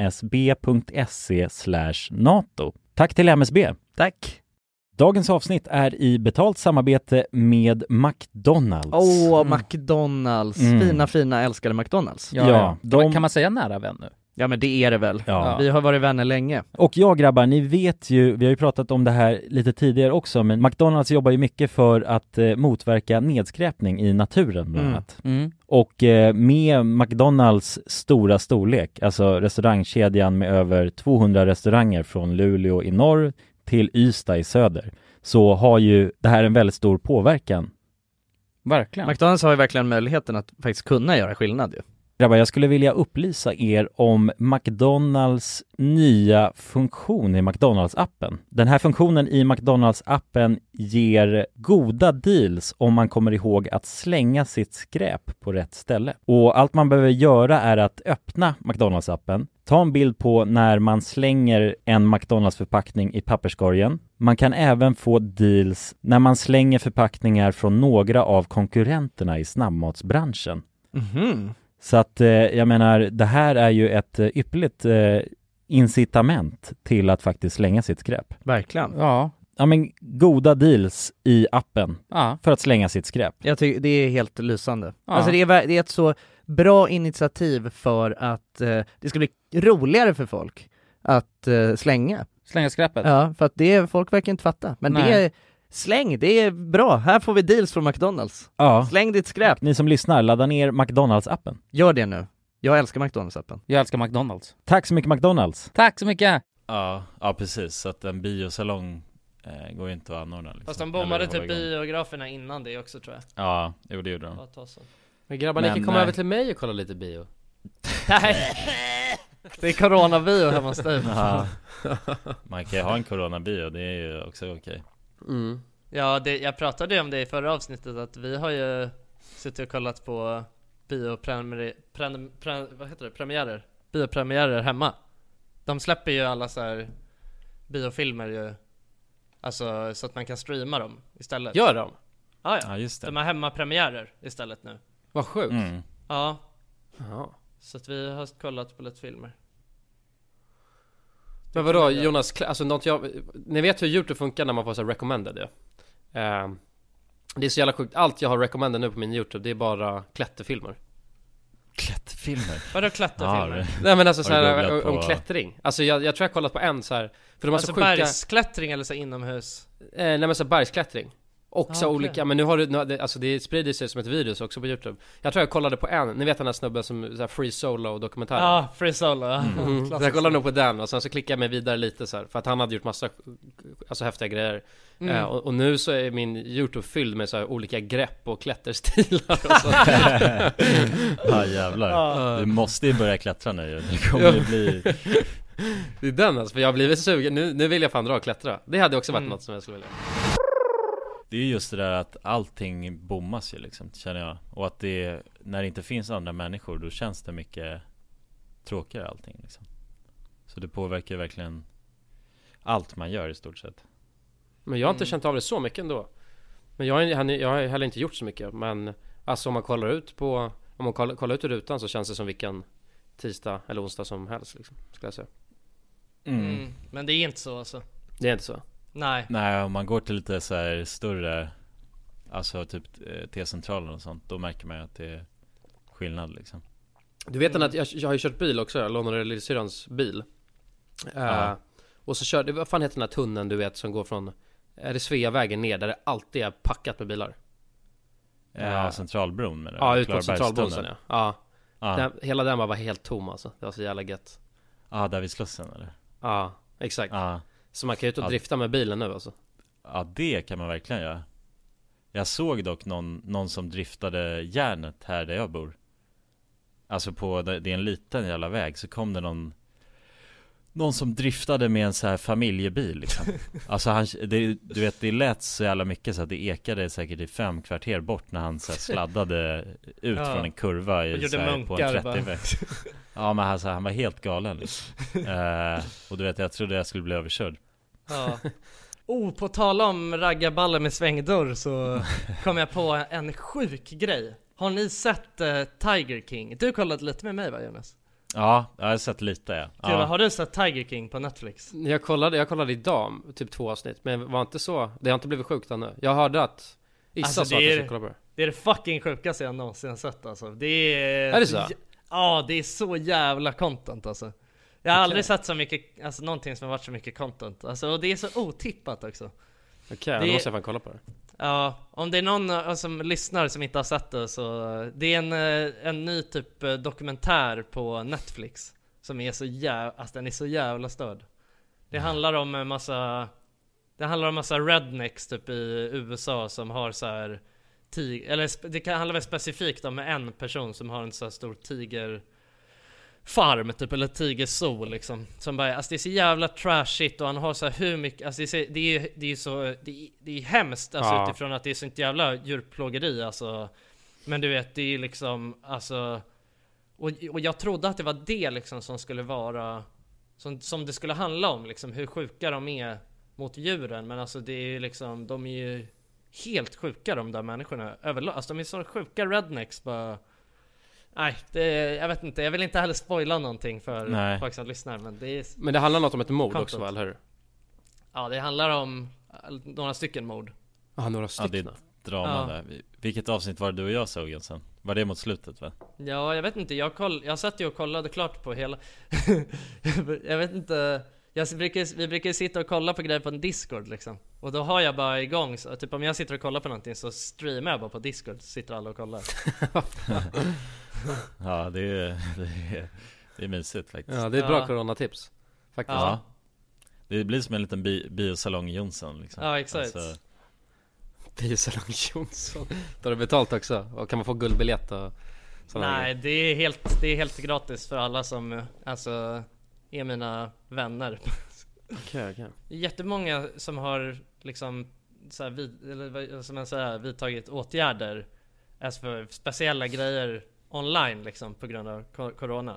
msb.se slash NATO. Tack till M S B. Tack. Dagens avsnitt är i betalt samarbete med McDonald's. Åh, oh, mm. McDonald's. Mm. Fina, fina, älskade McDonald's. Ja, ja. De... Kan man säga nära vän nu? Ja, men det är det väl. Ja. Vi har varit vänner länge. Och ja, grabbar, ni vet ju, vi har ju pratat om det här lite tidigare också, men McDonald's jobbar ju mycket för att eh, motverka nedskräpning i naturen bland annat. Mm. Mm. Och eh, med McDonald's stora storlek, alltså restaurangkedjan med över tvåhundra restauranger från Luleå i norr till Ystad i söder, så har ju det här en väldigt stor påverkan. Verkligen. McDonald's har ju verkligen möjligheten att faktiskt kunna göra skillnad ju. Grabbar, jag skulle vilja upplysa er om McDonald's nya funktion i McDonald's-appen. Den här funktionen i McDonald's-appen ger goda deals om man kommer ihåg att slänga sitt skräp på rätt ställe. Och allt man behöver göra är att öppna McDonald's-appen, ta en bild på när man slänger en McDonald's-förpackning i papperskorgen. Man kan även få deals när man slänger förpackningar från några av konkurrenterna i snabbmatsbranschen. Mhm. Så att eh, jag menar, det här är ju ett eh, ypperligt eh, incitament till att faktiskt slänga sitt skräp. Verkligen. Ja. Ja, men goda deals i appen ja. för att slänga sitt skräp. Jag tycker det är helt lysande. Ja. Alltså det är, det är ett så bra initiativ för att eh, det ska bli roligare för folk att eh, slänga. Slänga skräpet? Ja, för att det folk verkar inte fatta. Men Nej. det är släng, det är bra. Här får vi deals från McDonald's. Ja. Släng ditt skräp. Ni som lyssnar, ladda ner McDonald's-appen. Gör det nu. Jag älskar McDonald's-appen. Jag älskar McDonald's. Tack så mycket McDonald's. Tack så mycket. Ja, ja precis. Så att en biosalong eh, går inte att anordna. Liksom. Fast de bommade typ biograferna innan det också, tror jag. Ja, jo, det gjorde de. Men grabbar, ni kan komma nej. över till mig och kolla lite bio. Nej. Det är coronabio hemma hos dig. Man kan ju ha en coronabio, det är ju också okej. Okay. Mm. Ja, det, jag pratade ju om det i förra avsnittet, att vi har ju suttit och kollat på biopremiärer, pre, pre, vad heter det? Premiärer, biopremiärer hemma. De släpper ju alla så här biofilmer ju, alltså så att man kan streama dem istället. Gör de? Ah, ja, ja, just det. De har hemmapremiärer istället nu. Vad sjukt. Mm. Ja. Jaha. Så att vi har kollat på lite filmer. Men vadå, Jonas, alltså något jag, ni vet hur YouTube funkar när man får så här recommended det. Uh, det är så jävla sjukt. Allt jag har recommended nu på min YouTube, det är bara klätterfilmer. Klätterfilmer? Vadå klätterfilmer? Ja, Nej men alltså så här, om, på... om klättring. Alltså jag, jag tror jag har kollat på en så här, för de har alltså så sjuka... bergsklättring eller så inomhus? Eh, nej men så här, bergsklättring. Och så ah, okay. olika, men nu har du, nu, alltså det sprider sig som ett virus också på YouTube. Jag tror jag kollade på en, ni vet den här snubben som så här Free Solo dokumentär. Ja, ah, Free Solo. Mm. Mm. Så jag kollade nog på den och sen så klickade jag mig vidare lite så här, för att han hade gjort massa alltså häftiga grejer. Mm. Uh, och, och nu så är min YouTube fylld med så här olika grepp och klätterstilar och så. Ja jävlar. Uh. Du måste ju börja klättra nu. Det kommer ju bli... Det är den alltså, för jag har blivit sugen. Nu, nu vill jag fan dra och klättra. Det hade också varit mm. något som jag skulle vilja. Det är just det där att allting bommas ju liksom, känner jag. Och att det, när det inte finns andra människor, då känns det mycket tråkigare allting liksom. Så det påverkar verkligen allt man gör i stort sett. Men jag har inte mm. känt av det så mycket ändå. Men jag, jag har heller inte gjort så mycket. Men alltså om man kollar ut på, om man kollar, kollar ut ur rutan så känns det som vilken tisdag eller onsdag som helst liksom, skulle jag säga. Mm. Mm. Men det är inte så alltså. Det är inte så. Nej. Nej, om man går till lite så här större, alltså typ T-centralen och sånt, då märker man ju att det är skillnad liksom. Du vet mm. att jag, jag har ju kört bil också, jag lånade lillsyrrans bil. Uh, Och så körde, vad fan heter den här tunneln du vet som går från, är det Sveavägen ner där det alltid är packat med bilar? Ja, Centralbron med det. Ja, ut mot Centralbron sen, ja. Ja. Ja. Den, hela den var bara helt tom alltså. Det var så jävla gött. Ja, där vid Slussen eller? Ja, exakt. Ja. Så man kan ju ut och Ja. drifta med bilen nu alltså. Ja, det kan man verkligen göra. Jag såg dock någon, någon som driftade järnet här där jag bor. Alltså på, det är en liten jävla väg. Så kom det någon Någon som driftade med en så här familjebil liksom. Alltså han, det, du vet, det lät så jävla mycket så att det ekade säkert i fem kvarter bort när han så här sladdade ut Ja. från en kurva i, så här, på en trettio-väg. Ja, men alltså, han var helt galen liksom. uh, Och du vet, jag trodde jag skulle bli överkörd. Ja. Oh, på tala om raggarballer med svängdörr så kom jag på en sjuk grej. Har ni sett uh, Tiger King? Du kollade lite med mig va, Jonas? Ja, jag har sett lite, ja. Kul, Ja. har du sett Tiger King på Netflix? Jag kollade, jag kollade idag, typ två avsnitt. Men var inte så, det har inte blivit sjukt ännu. Jag hörde att Issa Alltså, sa att det jag är- skulle kolla på det. Det är det fucking sjukaste jag någonsin sett alltså. Det är... Är det så? Ja, det är så jävla content alltså. Jag har Okej. aldrig sett så mycket, alltså någonting som har varit så mycket content. Alltså, och det är så otippat också. Okej, Det- då måste jag fan kolla på det. Ja, om det är någon eh, som lyssnar som inte har sett det så eh, det är en, eh, en ny typ eh, dokumentär på Netflix som är så jävla, alltså den är så jävla störd. Det handlar om en massa, det handlar om massa rednecks typ i U S A som har så här tig, eller sp- det kan handla väl specifikt om en person som har en så här stor tiger farm typ, eller tigerzoo liksom, som bara, alltså det är så jävla trashigt och han har så här hur mycket, alltså det är, så- det är, det är så, det är, det är hemskt alltså Ja. utifrån att det är så inte jävla djurplågeri alltså, men du vet, det är liksom, alltså, och, och jag trodde att det var det liksom som skulle vara, som, som det skulle handla om liksom, hur sjuka de är mot djuren, men alltså det är ju liksom, de är ju helt sjuka de där människorna överlag, alltså de är så sjuka rednecks bara. Nej, det, jag vet inte, jag vill inte heller spoila någonting för Nej. folk som lyssnar, men det är... Men det handlar något om ett mord content. också, va, eller hur? Ja, det handlar om äh, några stycken mord. Ja, några Ja, stycken. det är ett drama Ja. där. Vilket avsnitt var det du och jag såg sen? Var det mot slutet, va? Ja, jag vet inte, jag, koll, jag satt ju och kollade klart på hela... jag vet inte... Jag brukar, vi brukar sitta och kolla på grejer på en Discord liksom. Och då har jag bara igång, så, typ om jag sitter och kollar på någonting så streamar jag bara på Discord, så sitter alla och kollar. Ja, det är, det är, det är mysigt faktiskt. Ja, det är ett bra Ja. coronatips faktiskt. Ja. Det blir som en liten bi- biosalong Jonsson liksom. Ja, exakt. Alltså, Biosalong Jonsson. Tar du betalt också? Och kan man få guldbiljett och sådana Nej, grejer? det är helt, det är helt gratis för alla som alltså är mina vänner. Okej, okej. Det är jättemånga som har liksom så här, vid, eller vad- som man säger, vidtagit åtgärder alltså för speciella grejer online liksom på grund av ko- corona.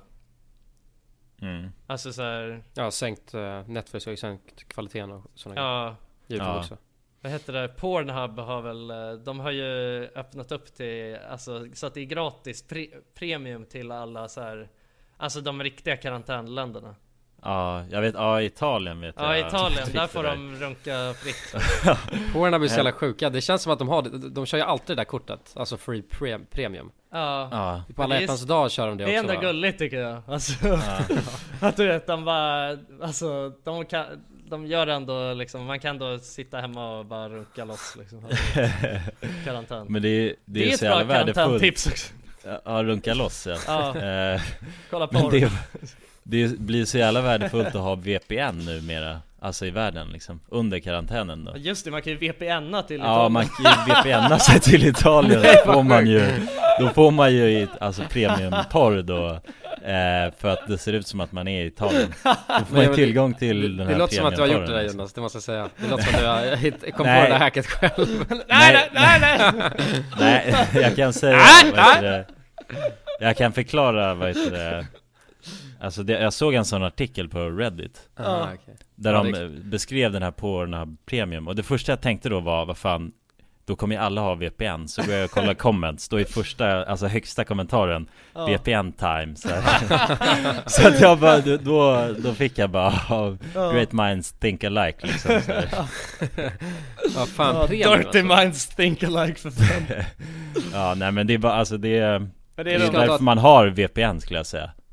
mm. Alltså så här, Ja, sänkt uh, Netflix och sänkt kvaliteten och sådana ja, grejer. YouTube Ja. också. vad heter det? Pornhub har väl, eh, de har ju öppnat upp till, alltså så att det är gratis pre- premium till alla så här, alltså de riktiga karantänländerna. Ja, jag vet, ja, Italien vet Ja, jag. i Italien, fick där det får där. de runka fritt. Pornhub blir så jävla sjuka. Det känns som att de har de, de kör ju alltid det där kortet. Alltså free pre- premium. Ja. Ja. På alla Det är- hjärtans dag kör de det, Det är också, ändå va? gulligt tycker jag. Alltså, Ja. att du vet, de bara, alltså, de kan, de gör ändå liksom, man kan då sitta hemma och bara runka loss liksom. Karantän. Men det är, det är, Det är ett så bra jävla värdefullt. karantäntips också. Ja, runka loss ja. Ja. Eh, Kolla men på det, det. det blir så jävla värdefullt att ha V P N numera. Alltså i världen liksom, under karantänen då. Just det, man kan ju V P N-a till Ja, Italien. man kan ju V P N-a sig till Italien. Då får man ju, då får man ju i- alltså premiumporr då, eh, för att det ser ut som att man är i Italien. Då får man ju tillgång till det, den det här låter som att du har gjort det där, premiumporren, Jonas, det måste jag säga. Det låter som att du har hit- kom Nej. på det här hacket själv. nej, nej, nej, nej. Nej, jag kan säga, Nej, vad heter det? Jag kan förklara, vad heter det? Alltså det, jag såg en sån artikel på Reddit Ah, okej. där Ja, de det- beskrev den här Pornhub Premium. Och det första jag tänkte då var, vad fan, då kommer ju alla ha V P N. Så går jag och kollar comments, då är första, alltså högsta kommentaren Ja. V P N time så, här. Så att jag bara, då, då fick jag bara oh, Ja. great minds think alike liksom, så här. Vad fan, Ja, premium dirty alltså. minds think alike för fan. Ja, nej men det är bara, alltså det är, Men det är de- därför man har V P N skulle jag säga.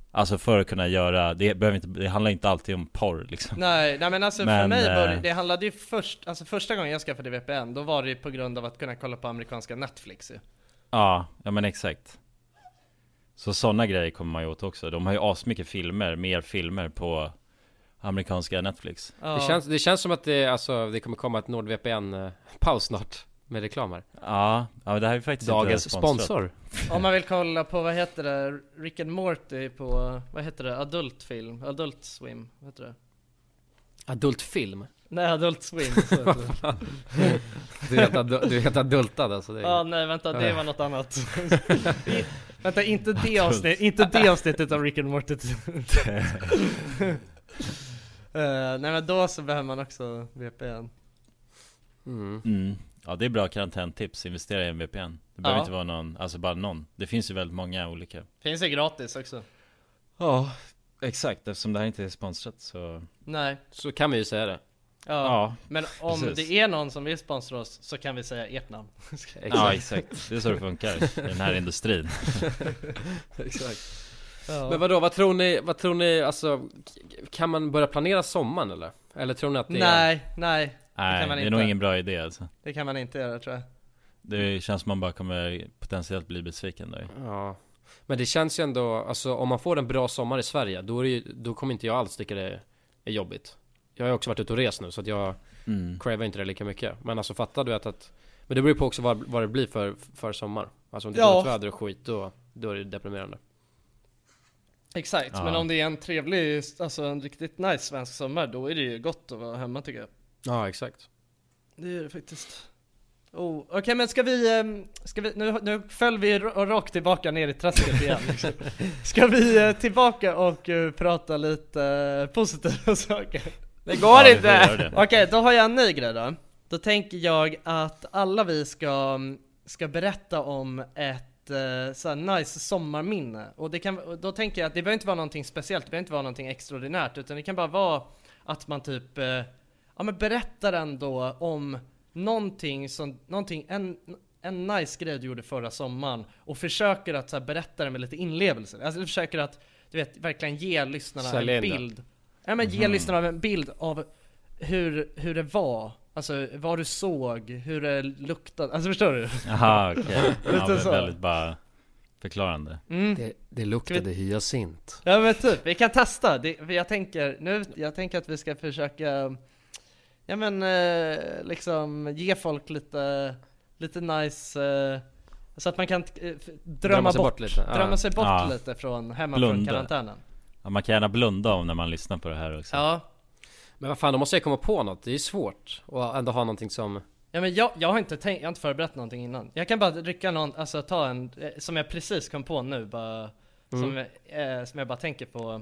Alltså för att kunna göra, det, behöver inte, det handlar inte alltid om porr liksom. Nej, nej men alltså men, för mig bör, eh, det handlade ju först, alltså första gången jag skaffade V P N, då var det ju på grund av att kunna kolla på amerikanska Netflix ju. Ja, ja men exakt. Så sådana grejer kommer man ju åt också. De har ju asmycket filmer, mer filmer på amerikanska Netflix. Ja. Det, känns, det känns som att det, alltså, det kommer komma ett NordVPN-paus snart med reklam här. Ja, ja det här är faktiskt dagens sponsor. Om man vill kolla på, vad heter det, Rick and Morty på, vad heter det, adultfilm, Adult Swim, vad heter det? Adultfilm? Nej, Adult Swim. du, är helt, du är helt adultad alltså. Det är... Ja, nej vänta, det var något annat. Vänta, inte det avsnitt, inte det avsnittet av Rick and Morty. uh, nej men då så behöver man också V P N. Mm. Mm. Ja, det är bra karantäntips, investera i en V P N. Det behöver Ja. inte vara någon, alltså bara någon. Det finns ju väldigt många olika. Finns det gratis också? Ja, exakt, eftersom det här inte är sponsrat så... Nej. Så kan vi ju säga det. Ja, Ja, men om precis. det är någon som vill sponsra oss så kan vi säga ert namn. Ja, exakt. Det är så det funkar i den här industrin. Exakt. Ja. Men vadå, vad tror ni, vad tror ni, alltså, kan man börja planera sommaren eller? Eller tror ni att det Nej, är... nej. Nej, det kan man det är inte. nog ingen bra idé alltså. Det kan man inte göra, tror jag. Det känns som man bara kommer potentiellt bli besviken där. Ja. Men det känns ju ändå, alltså om man får en bra sommar i Sverige, då, är det ju, då kommer inte jag alls tycka det är jobbigt. Jag har ju också varit ute och rest nu, så att jag mm. cravar inte det lika mycket. Men alltså fattar du att, att men det beror på också vad, vad det blir för, för sommar. Alltså om det är Ja. dåligt väder och skit, då, då är det deprimerande. Exakt, Ja. men om det är en trevlig, alltså en riktigt nice svensk sommar, då är det ju gott att vara hemma tycker jag. Ja, exakt. Det är det faktiskt. Oh, okej, okay, men ska vi, ehm, ska vi nu, nu föll vi r- rakt tillbaka ner i träsket igen. Liksom. Ska vi eh, tillbaka och uh, prata lite uh, positiva saker? Det går Ja, vi inte! får göra det. Okej, okay, då har jag en ny grej då. Då tänker jag att alla vi ska, ska berätta om ett uh, så här nice sommarminne. Och det kan, och då tänker jag att det behöver inte vara någonting speciellt, det behöver inte vara någonting extraordinärt, utan det kan bara vara att man typ uh, ja, men berättar ändå om någonting som, någonting, en, en nice grej du gjorde förra sommaren och försöker att så här, berätta det med lite inlevelse. Alltså du försöker att, du vet, verkligen ge lyssnarna Sälja en in det. bild. Ja, men ge Mhm. lyssnarna en bild av hur, hur det var. Alltså vad du såg, hur det luktade. Alltså förstår du? Jaha, okej. Okay. Ja, Lite men så. väldigt bara förklarande. Mm. Det, det luktade hyacint. Ja men typ, vi kan testa. Det, för jag tänker, nu, jag tänker att vi ska försöka, ja men eh, liksom ge folk lite, lite nice, eh, så att man kan eh, f- drömma, Drömma sig bort, bort lite. Ja. drömma sig bort Ja. lite från hemma Blunda. från karantänen. Ja, man kan gärna blunda om när man lyssnar på det här också. Ja. Men vad fan, då måste jag komma på något. Det är svårt att ändå ha någonting som... Ja men jag, jag har inte tänkt, jag har inte förberett någonting innan. Jag kan bara rycka någon, alltså ta en, eh, som jag precis kom på nu, bara, Mm. som, eh, som jag bara tänker på.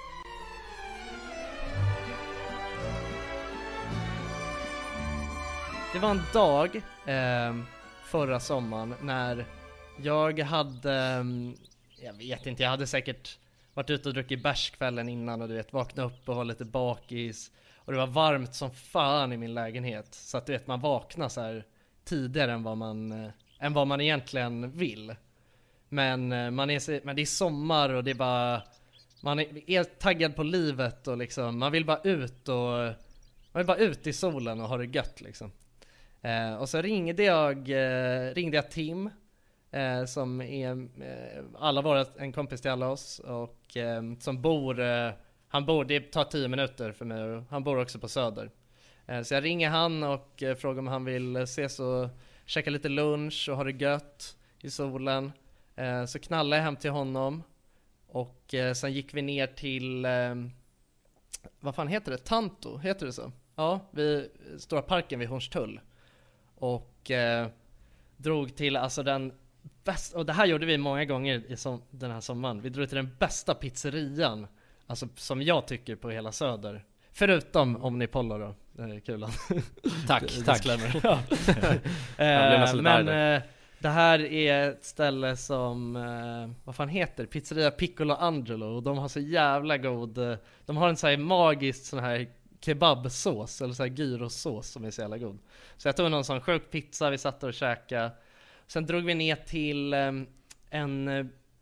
Det var en dag eh, förra sommaren när jag hade, eh, jag vet inte, jag hade säkert varit ute och druckit bärs kvällen innan och du vet, vakna upp och vara lite bakis. Och det var varmt som fan i min lägenhet. Så att du vet, man vaknar så här tidigare än vad man, eh, än vad man egentligen vill. Men, eh, man är, så- men det är sommar och det är bara, man är, är taggad på livet och liksom, man vill bara ut och man vill bara ut i solen och ha det gött liksom. Eh, och så ringde jag, eh, ringde jag Tim, eh, som är eh, alla våra, en kompis till alla oss och eh, som bor, eh, han bor, det tar tio minuter för mig och han bor också på Söder. Eh, så jag ringer han och eh, frågar om han vill ses och käka lite lunch och ha det gött i solen. Eh, så knallade jag hem till honom och eh, sen gick vi ner till, eh, vad fan heter det? Tanto, heter det så? Ja, vid Stora parken vid Hornstull. Och eh, drog till alltså den bästa, och det här gjorde vi många gånger i som, den här sommaren. Vi drog till den bästa pizzerian, alltså som jag tycker på hela Söder. Förutom Omnipollo då, det är kul. Tack, Det- tack. disclaimer. Ja. Jag blev nästan eh, lite men arg eh, det här är ett ställe som, eh, vad fan heter? Pizzeria Piccolo Angelo, och de har så jävla god, eh, de har en så här magisk sån här kebabsås eller så här gyrosås som är så jävla god. Så jag tog någon sån sjuk pizza, vi satt där och käkade. Sen drog vi ner till eh, en, eh,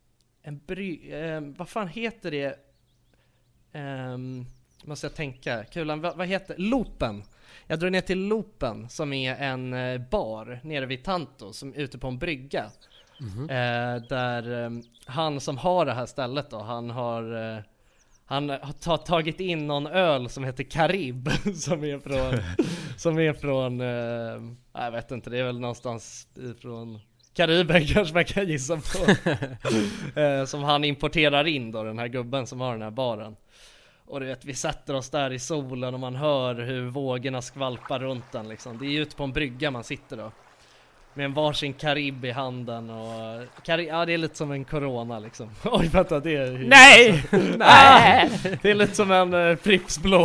en bry... Eh, vad fan heter det? Um, måste jag tänka. Kulan, vad, vad heter... Loopen. Jag drog ner till Loopen som är en eh, bar nere vid Tanto som är ute på en brygga. Mm-hmm. Eh, där eh, han som har det här stället då, han har... Eh, Han har ta- tagit in någon öl som heter Carib som är från som är från eh, jag vet inte, det är väl någonstans ifrån Karibien kanske man kan gissa på. eh, som han importerar in då, den här gubben som har den här baren. Och du vet, vi sätter oss där i solen och man hör hur vågorna skvalpar runt den liksom. Det är ute på en brygga man sitter då. Med en varsin Karib i handen och Karib, ja, det är lite som en corona liksom. Oj, vänta, det är... Nej! Nej! Det är lite som en uh, Pripps blå.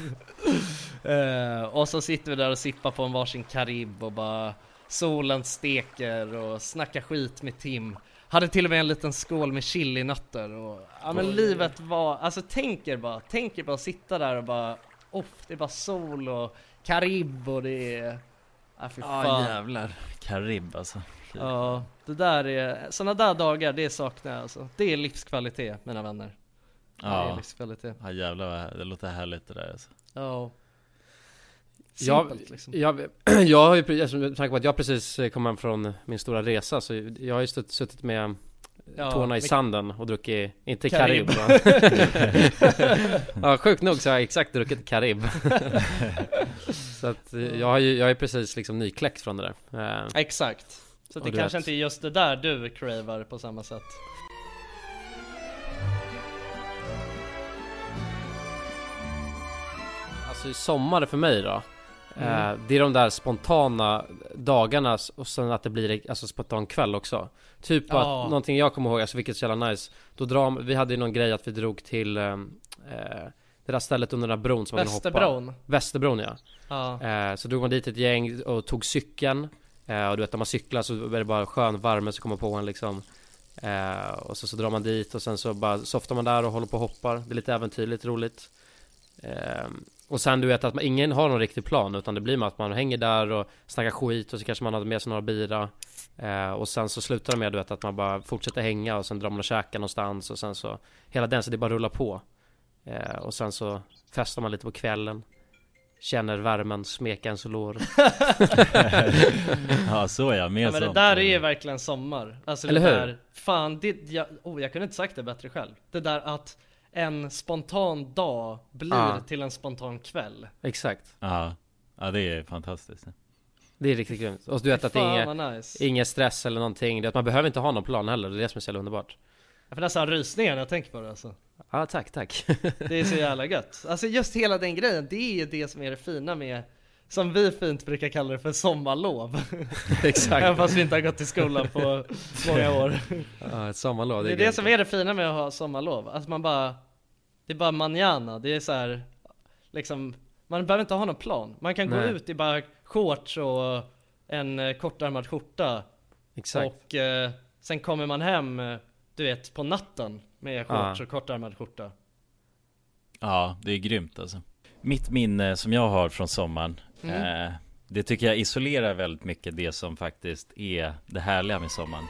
uh, och så sitter vi där och sippar på en varsin Karib och bara solen steker och snackar skit med Tim. Hade till och med en liten skål med chilinötter och ja, men livet var, alltså tänker bara, tänker bara sitta där och bara off, det är bara sol och Karib och det är... Ja, för fan. Ah, jävlar. Karib alltså. Ja, det där är, såna där dagar, det saknar jag alltså. Det är livskvalitet, mina vänner. Det ja. är livskvalitet. Ja, jävlar, det låter härligt det där alltså. Ja. Simpelt, jag, liksom. jag, jag har ju, alltså, med tanke på att jag precis kom hem från min stora resa, så jag har ju stutt, suttit med ja, tårna i sanden och druckit, inte Karib, Karib. Ja, sjukt nog så har jag exakt druckit Karib. Så att jag har ju, jag är precis liksom nykläckt från det där. Exakt. Så det kanske vet. Inte är just det där du cravar på samma sätt. Alltså i sommar för mig då, Mm. Eh, det är de där spontana dagarna och sen att det blir alltså spontan kväll också. Typ oh. att någonting jag kommer ihåg, alltså vilket är så jävla nice. Då drar, vi hade ju någon grej att vi drog till eh, det där stället under den där bron som Västerbron. man kan hoppa. Västerbron, ja. Oh. Eh, så drog man dit ett gäng och tog cykeln. Eh, och du vet, när man cyklar så är det bara skön värme så kommer på en liksom. Eh, och så, så drar man dit och sen så bara softar man där och håller på och hoppar. Det är lite äventyrligt, roligt. Eh, Och sen du vet att man, ingen har någon riktig plan, utan det blir med att man hänger där och snackar skit och så kanske man hade med sig några bira eh, och sen så slutar det med du vet, att man bara fortsätter hänga och sen drar man och käkar någonstans och sen så hela den, så det bara rullar på eh, och sen så festar man lite på kvällen, känner värmen smeka ens lår. Ja, så är jag med. Ja, men det där är verkligen sommar. Alltså eller det hur? Där, fan, det, jag, oh, jag kunde inte sagt det bättre själv. Det där att en spontan dag blir ah. till en spontan kväll. Exakt. Ja, ja, det är fantastiskt. Det är riktigt grymt. Och du vet att det är inga, nice. ingen stress eller någonting. Det är att man behöver inte ha någon plan heller. Det är det som är så underbart. Jag får nästan rysningar när jag tänker på det alltså. Ja, tack, tack. Det är så jävla gött. Alltså just hela den grejen, det är det som är det fina med, som vi fint brukar kalla det för sommarlov. Exakt. Även fast vi inte har gått i skolan på många år. Ja, ett sommarlov. Det är det, är det som är det fina med att ha sommarlov. Alltså man bara, det är bara manjana. Det är så här, liksom, man behöver inte ha någon plan. Man kan Nej. gå ut i bara shorts och en eh, kortärmad skjorta. Exakt. Och eh, sen kommer man hem, du vet, på natten med shorts ja. och kortärmad skjorta. Ja, det är grymt alltså. Mitt minne som jag har från sommaren, mm. eh, det tycker jag isolerar väldigt mycket det som faktiskt är det härliga med sommaren.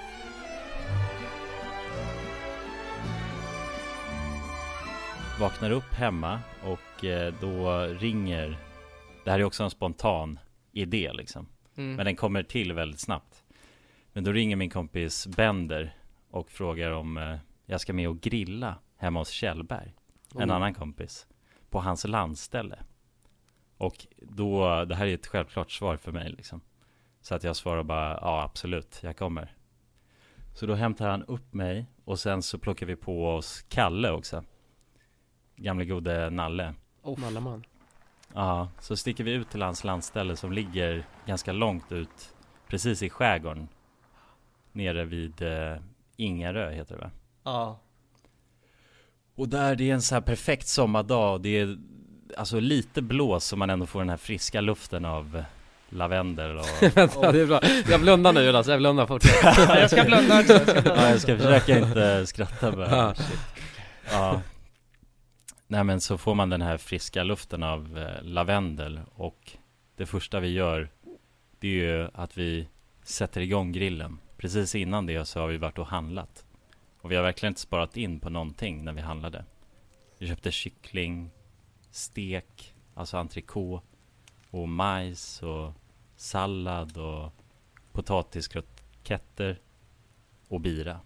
Vaknar upp hemma och eh, då ringer, det här är också en spontan idé liksom, mm. men den kommer till väldigt snabbt. Men då ringer min kompis Bender och frågar om eh, jag ska med och grilla hemma hos Kjellberg, oh. en annan kompis, på hans landställe. Och då, det här är ett självklart svar för mig liksom. Så att jag svarar bara, ja absolut, jag kommer. Så då hämtar han upp mig och sen så plockar vi på oss Kalle också. Gamle gode Nalle. Oh, Nallaman. Ja, så sticker vi ut till hans landställe som ligger ganska långt ut, precis i skärgården. Nere vid eh, Ingarö heter det va? Ja. Och där det är en så här perfekt sommardag. Det är alltså lite blås så man ändå får den här friska luften av lavendel och... Vänta, det är bra. Jag blundar nu Jonas, jag blundar fortfarande. Ja, jag ska blunda också. Jag ska, blunda ja, jag ska försöka inte skratta bara. Shit. Ja. Nej, men så får man den här friska luften av eh, lavendel och det första vi gör, det är ju att vi sätter igång grillen. Precis innan det så har vi varit och handlat Och vi har verkligen inte sparat in på någonting när vi handlade. Vi köpte kyckling, stek, alltså entrecote, och majs och sallad och potatiskroketter och bira.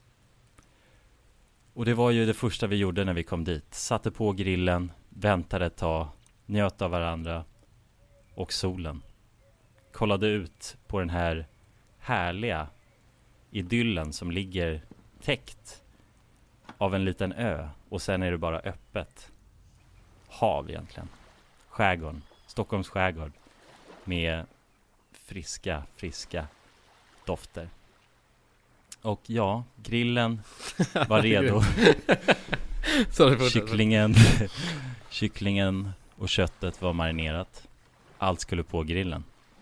Och det var ju det första vi gjorde när vi kom dit. Satte på grillen, väntade ett tag, njöt av varandra och solen. Kollade ut på den här härliga idyllen som ligger täckt av en liten ö. Och sen är det bara öppet hav egentligen. Skärgården, Stockholms skärgård. Med friska, friska dofter. Och ja, grillen var redo. Kycklingen, kycklingen och köttet var marinerat. Allt skulle på grillen.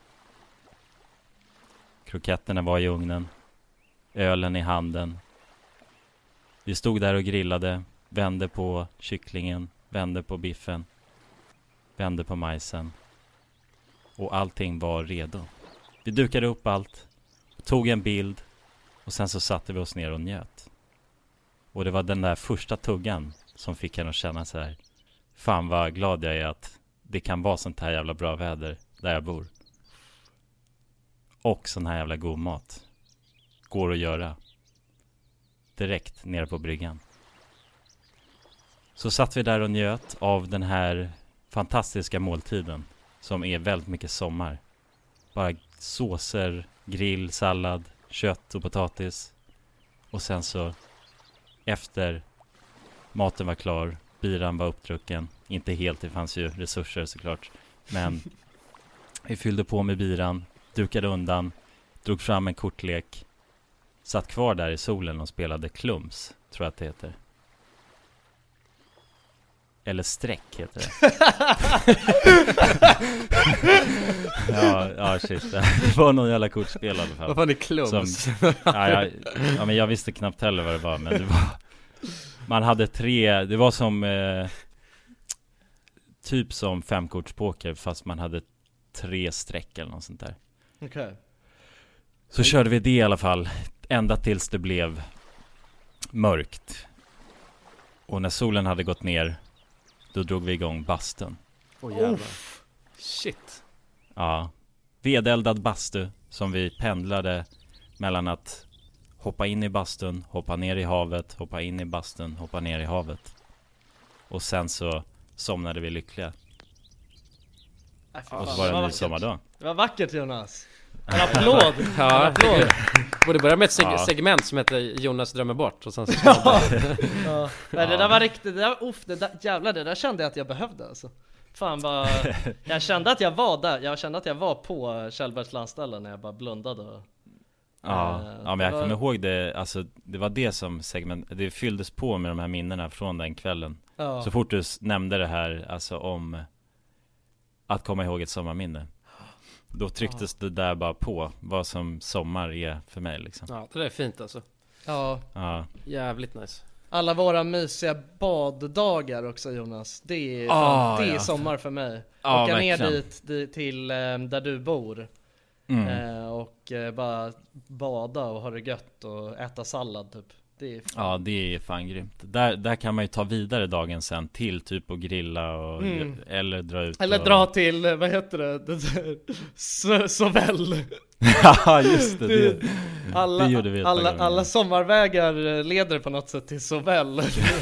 Kroketterna var i ugnen. Ölen i handen. Vi stod där och grillade. Vände på kycklingen. Vände på biffen. Vände på majsen. Och allting var redo. Vi dukade upp allt. Tog en bild. Och sen så satte vi oss ner och njöt. Och det var den där första tuggan som fick en att känna så här: fan vad glad jag är att det kan vara sånt här jävla bra väder där jag bor. Och sån här jävla god mat går att göra direkt nere på bryggan. Så satt vi där och njöt av den här fantastiska måltiden som är väldigt mycket sommar. Bara såser, grill, sallad, kött och potatis. Och sen så efter maten var klar, biran var uppdrucken. Inte helt, det fanns ju resurser såklart. Men vi fyllde på med biran, dukade undan, drog fram en kortlek. Satt kvar där i solen och spelade klums, tror jag att det heter. Eller streck heter det. ja, ja, shit. Det var någon jävla kortspel i alla fall. Vad fan är klums? Som, ja, jag, ja, men jag visste knappt heller vad det var. Men det var... Man hade tre... Det var som... Eh, typ som femkortspoker, fast man hade tre streck eller något sånt där. Okej. Okay. Så mm. körde vi det i alla fall. Ända tills det blev mörkt. Och när solen hade gått ner, då drog vi igång bastun. Åh oh, jävlar. Shit. Ja. Vedeldad bastu som vi pendlade mellan att hoppa in i bastun, hoppa ner i havet, hoppa in i bastun, hoppa ner i havet. Och sen så somnade vi lyckliga. Äh, och så var det en ny sommardag. Det var vackert, Jonas. En applåd. Ja, en applåd. Borde börja med ett seg- ja. segment som heter Jonas drömmer bort och sen så ja. ja. Men det där var riktigt, det där, uff, det där, jävlar, det där kände jag att jag behövde alltså. Fan vad, jag kände att jag var där, jag kände att jag var på Kjellbergs landställe när jag bara blundade och, ja, äh, ja, men jag var... kommer ihåg det, alltså det var det som segment, det fylldes på med de här minnena från den kvällen. Ja. Så fort du nämnde det här, alltså om att komma ihåg ett sommarminne, då trycktes ja. det där bara på vad som sommar är för mig liksom. Ja, det där är fint alltså. Ja, ja. Jävligt nice. Alla våra mysiga baddagar också, Jonas. Det är, ah, fan, det är ja. sommar för mig. ah, Åka verkligen. ner dit, dit till um, där du bor mm. uh, och uh, bara bada och ha det gött och äta sallad typ. Det är fan... Ja, det är fan grymt. Där, där kan man ju ta vidare dagen sen till typ och grilla och, mm. eller dra ut eller och... dra till, vad heter det? Så, Sovell. Ja, just det, det, alla, det gjorde vi alla, alla sommarvägar leder på något sätt till Sovell.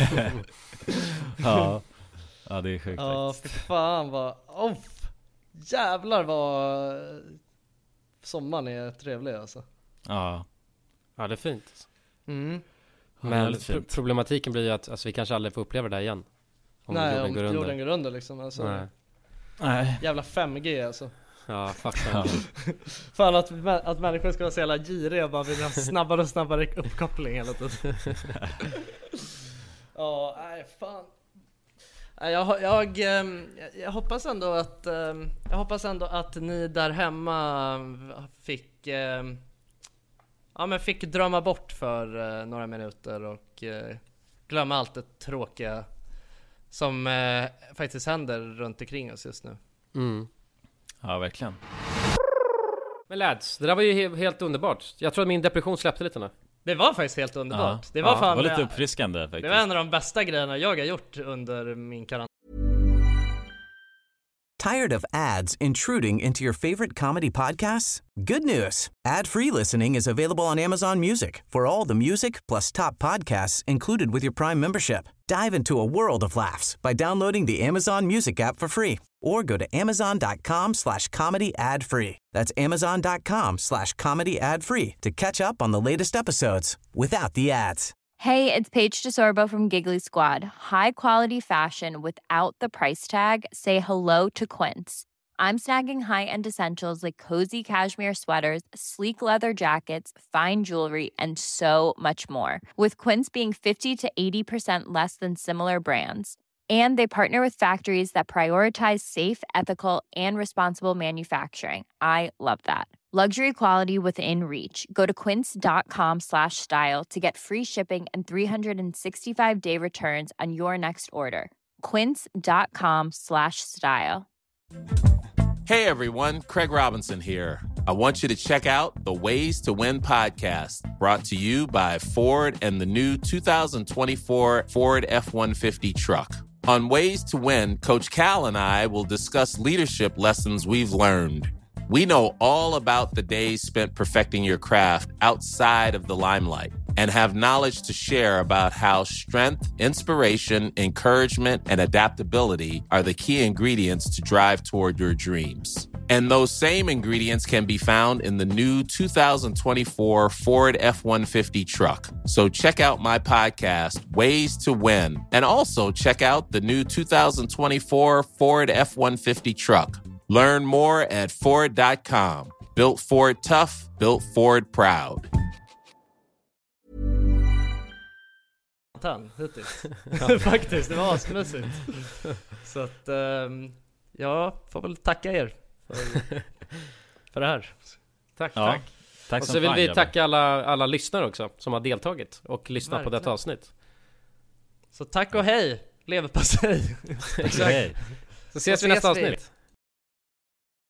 ja. ja, det är sjukt. Ja, för fan vad oh, jävlar vad sommaren är trevlig alltså. Ja. Ja, det är fint. Mm. Men pro- problematiken blir ju att alltså, vi kanske aldrig får uppleva det här igen. Om Nej, jorden om går jorden under. går under liksom alltså. Nej. Nej. Jävla fem G alltså. Ja, fuck ja. Fan att, att människor ska vara så jävla giriga och bara vill ha snabbare och snabbare uppkoppling hela tiden. Ja, nej fan. Jag, jag, jag hoppas ändå att jag hoppas ändå att ni där hemma fick ja, men fick drömma bort för några minuter och glömma allt det tråkiga som faktiskt händer runt omkring oss just nu. Mm. Ja, verkligen. Men lads, det där var ju he- helt underbart. Jag tror att min depression släppte lite nu. Det var faktiskt helt underbart. Ja. Det var ja, fan, det var lite uppfriskande faktiskt. Det var en av de bästa grejerna jag har gjort under min karantän. Tired of ads intruding into your favorite comedy podcasts? Good news. Ad-free listening is available on Amazon Music for all the music plus top podcasts included with your Prime membership. Dive into a world of laughs by downloading the Amazon Music app for free or go to amazon.com slash comedy ad free. That's amazon.com slash comedy ad free to catch up on the latest episodes without the ads. Hey, it's Paige DeSorbo from Giggly Squad. High quality fashion without the price tag. Say hello to Quince. I'm snagging high-end essentials like cozy cashmere sweaters, sleek leather jackets, fine jewelry, and so much more. With Quince being fifty to eighty percent less than similar brands. And they partner with factories that prioritize safe, ethical, and responsible manufacturing. I love that. Luxury quality within reach. Go to quince.com slash style to get free shipping and three sixty-five day returns on your next order. Quince.com slash style. Hey everyone, Craig Robinson here. I want you to check out the Ways to Win podcast, brought to you by Ford and the new two thousand twenty-four Ford F one fifty truck. On Ways to Win, Coach Cal and I will discuss leadership lessons we've learned. We know all about the days spent perfecting your craft outside of the limelight and have knowledge to share about how strength, inspiration, encouragement, and adaptability are the key ingredients to drive toward your dreams. And those same ingredients can be found in the new two thousand twenty-four Ford F one fifty truck. So check out my podcast, Ways to Win, and also check out the new two thousand twenty-four Ford F one fifty truck. Learn more at Ford dot com. Built Ford tough, built Ford proud. Hittills. Ja. Faktiskt, det var asmysigt. Så att um, jag får väl tacka er för, för det här. Tack, ja. tack. Tack. Och så vill vi tacka alla, alla lyssnare också som har deltagit och lyssnat Verkligen. på detta avsnitt. Så tack och hej, leverpastej. Exakt. Så ses vi nästa avsnitt.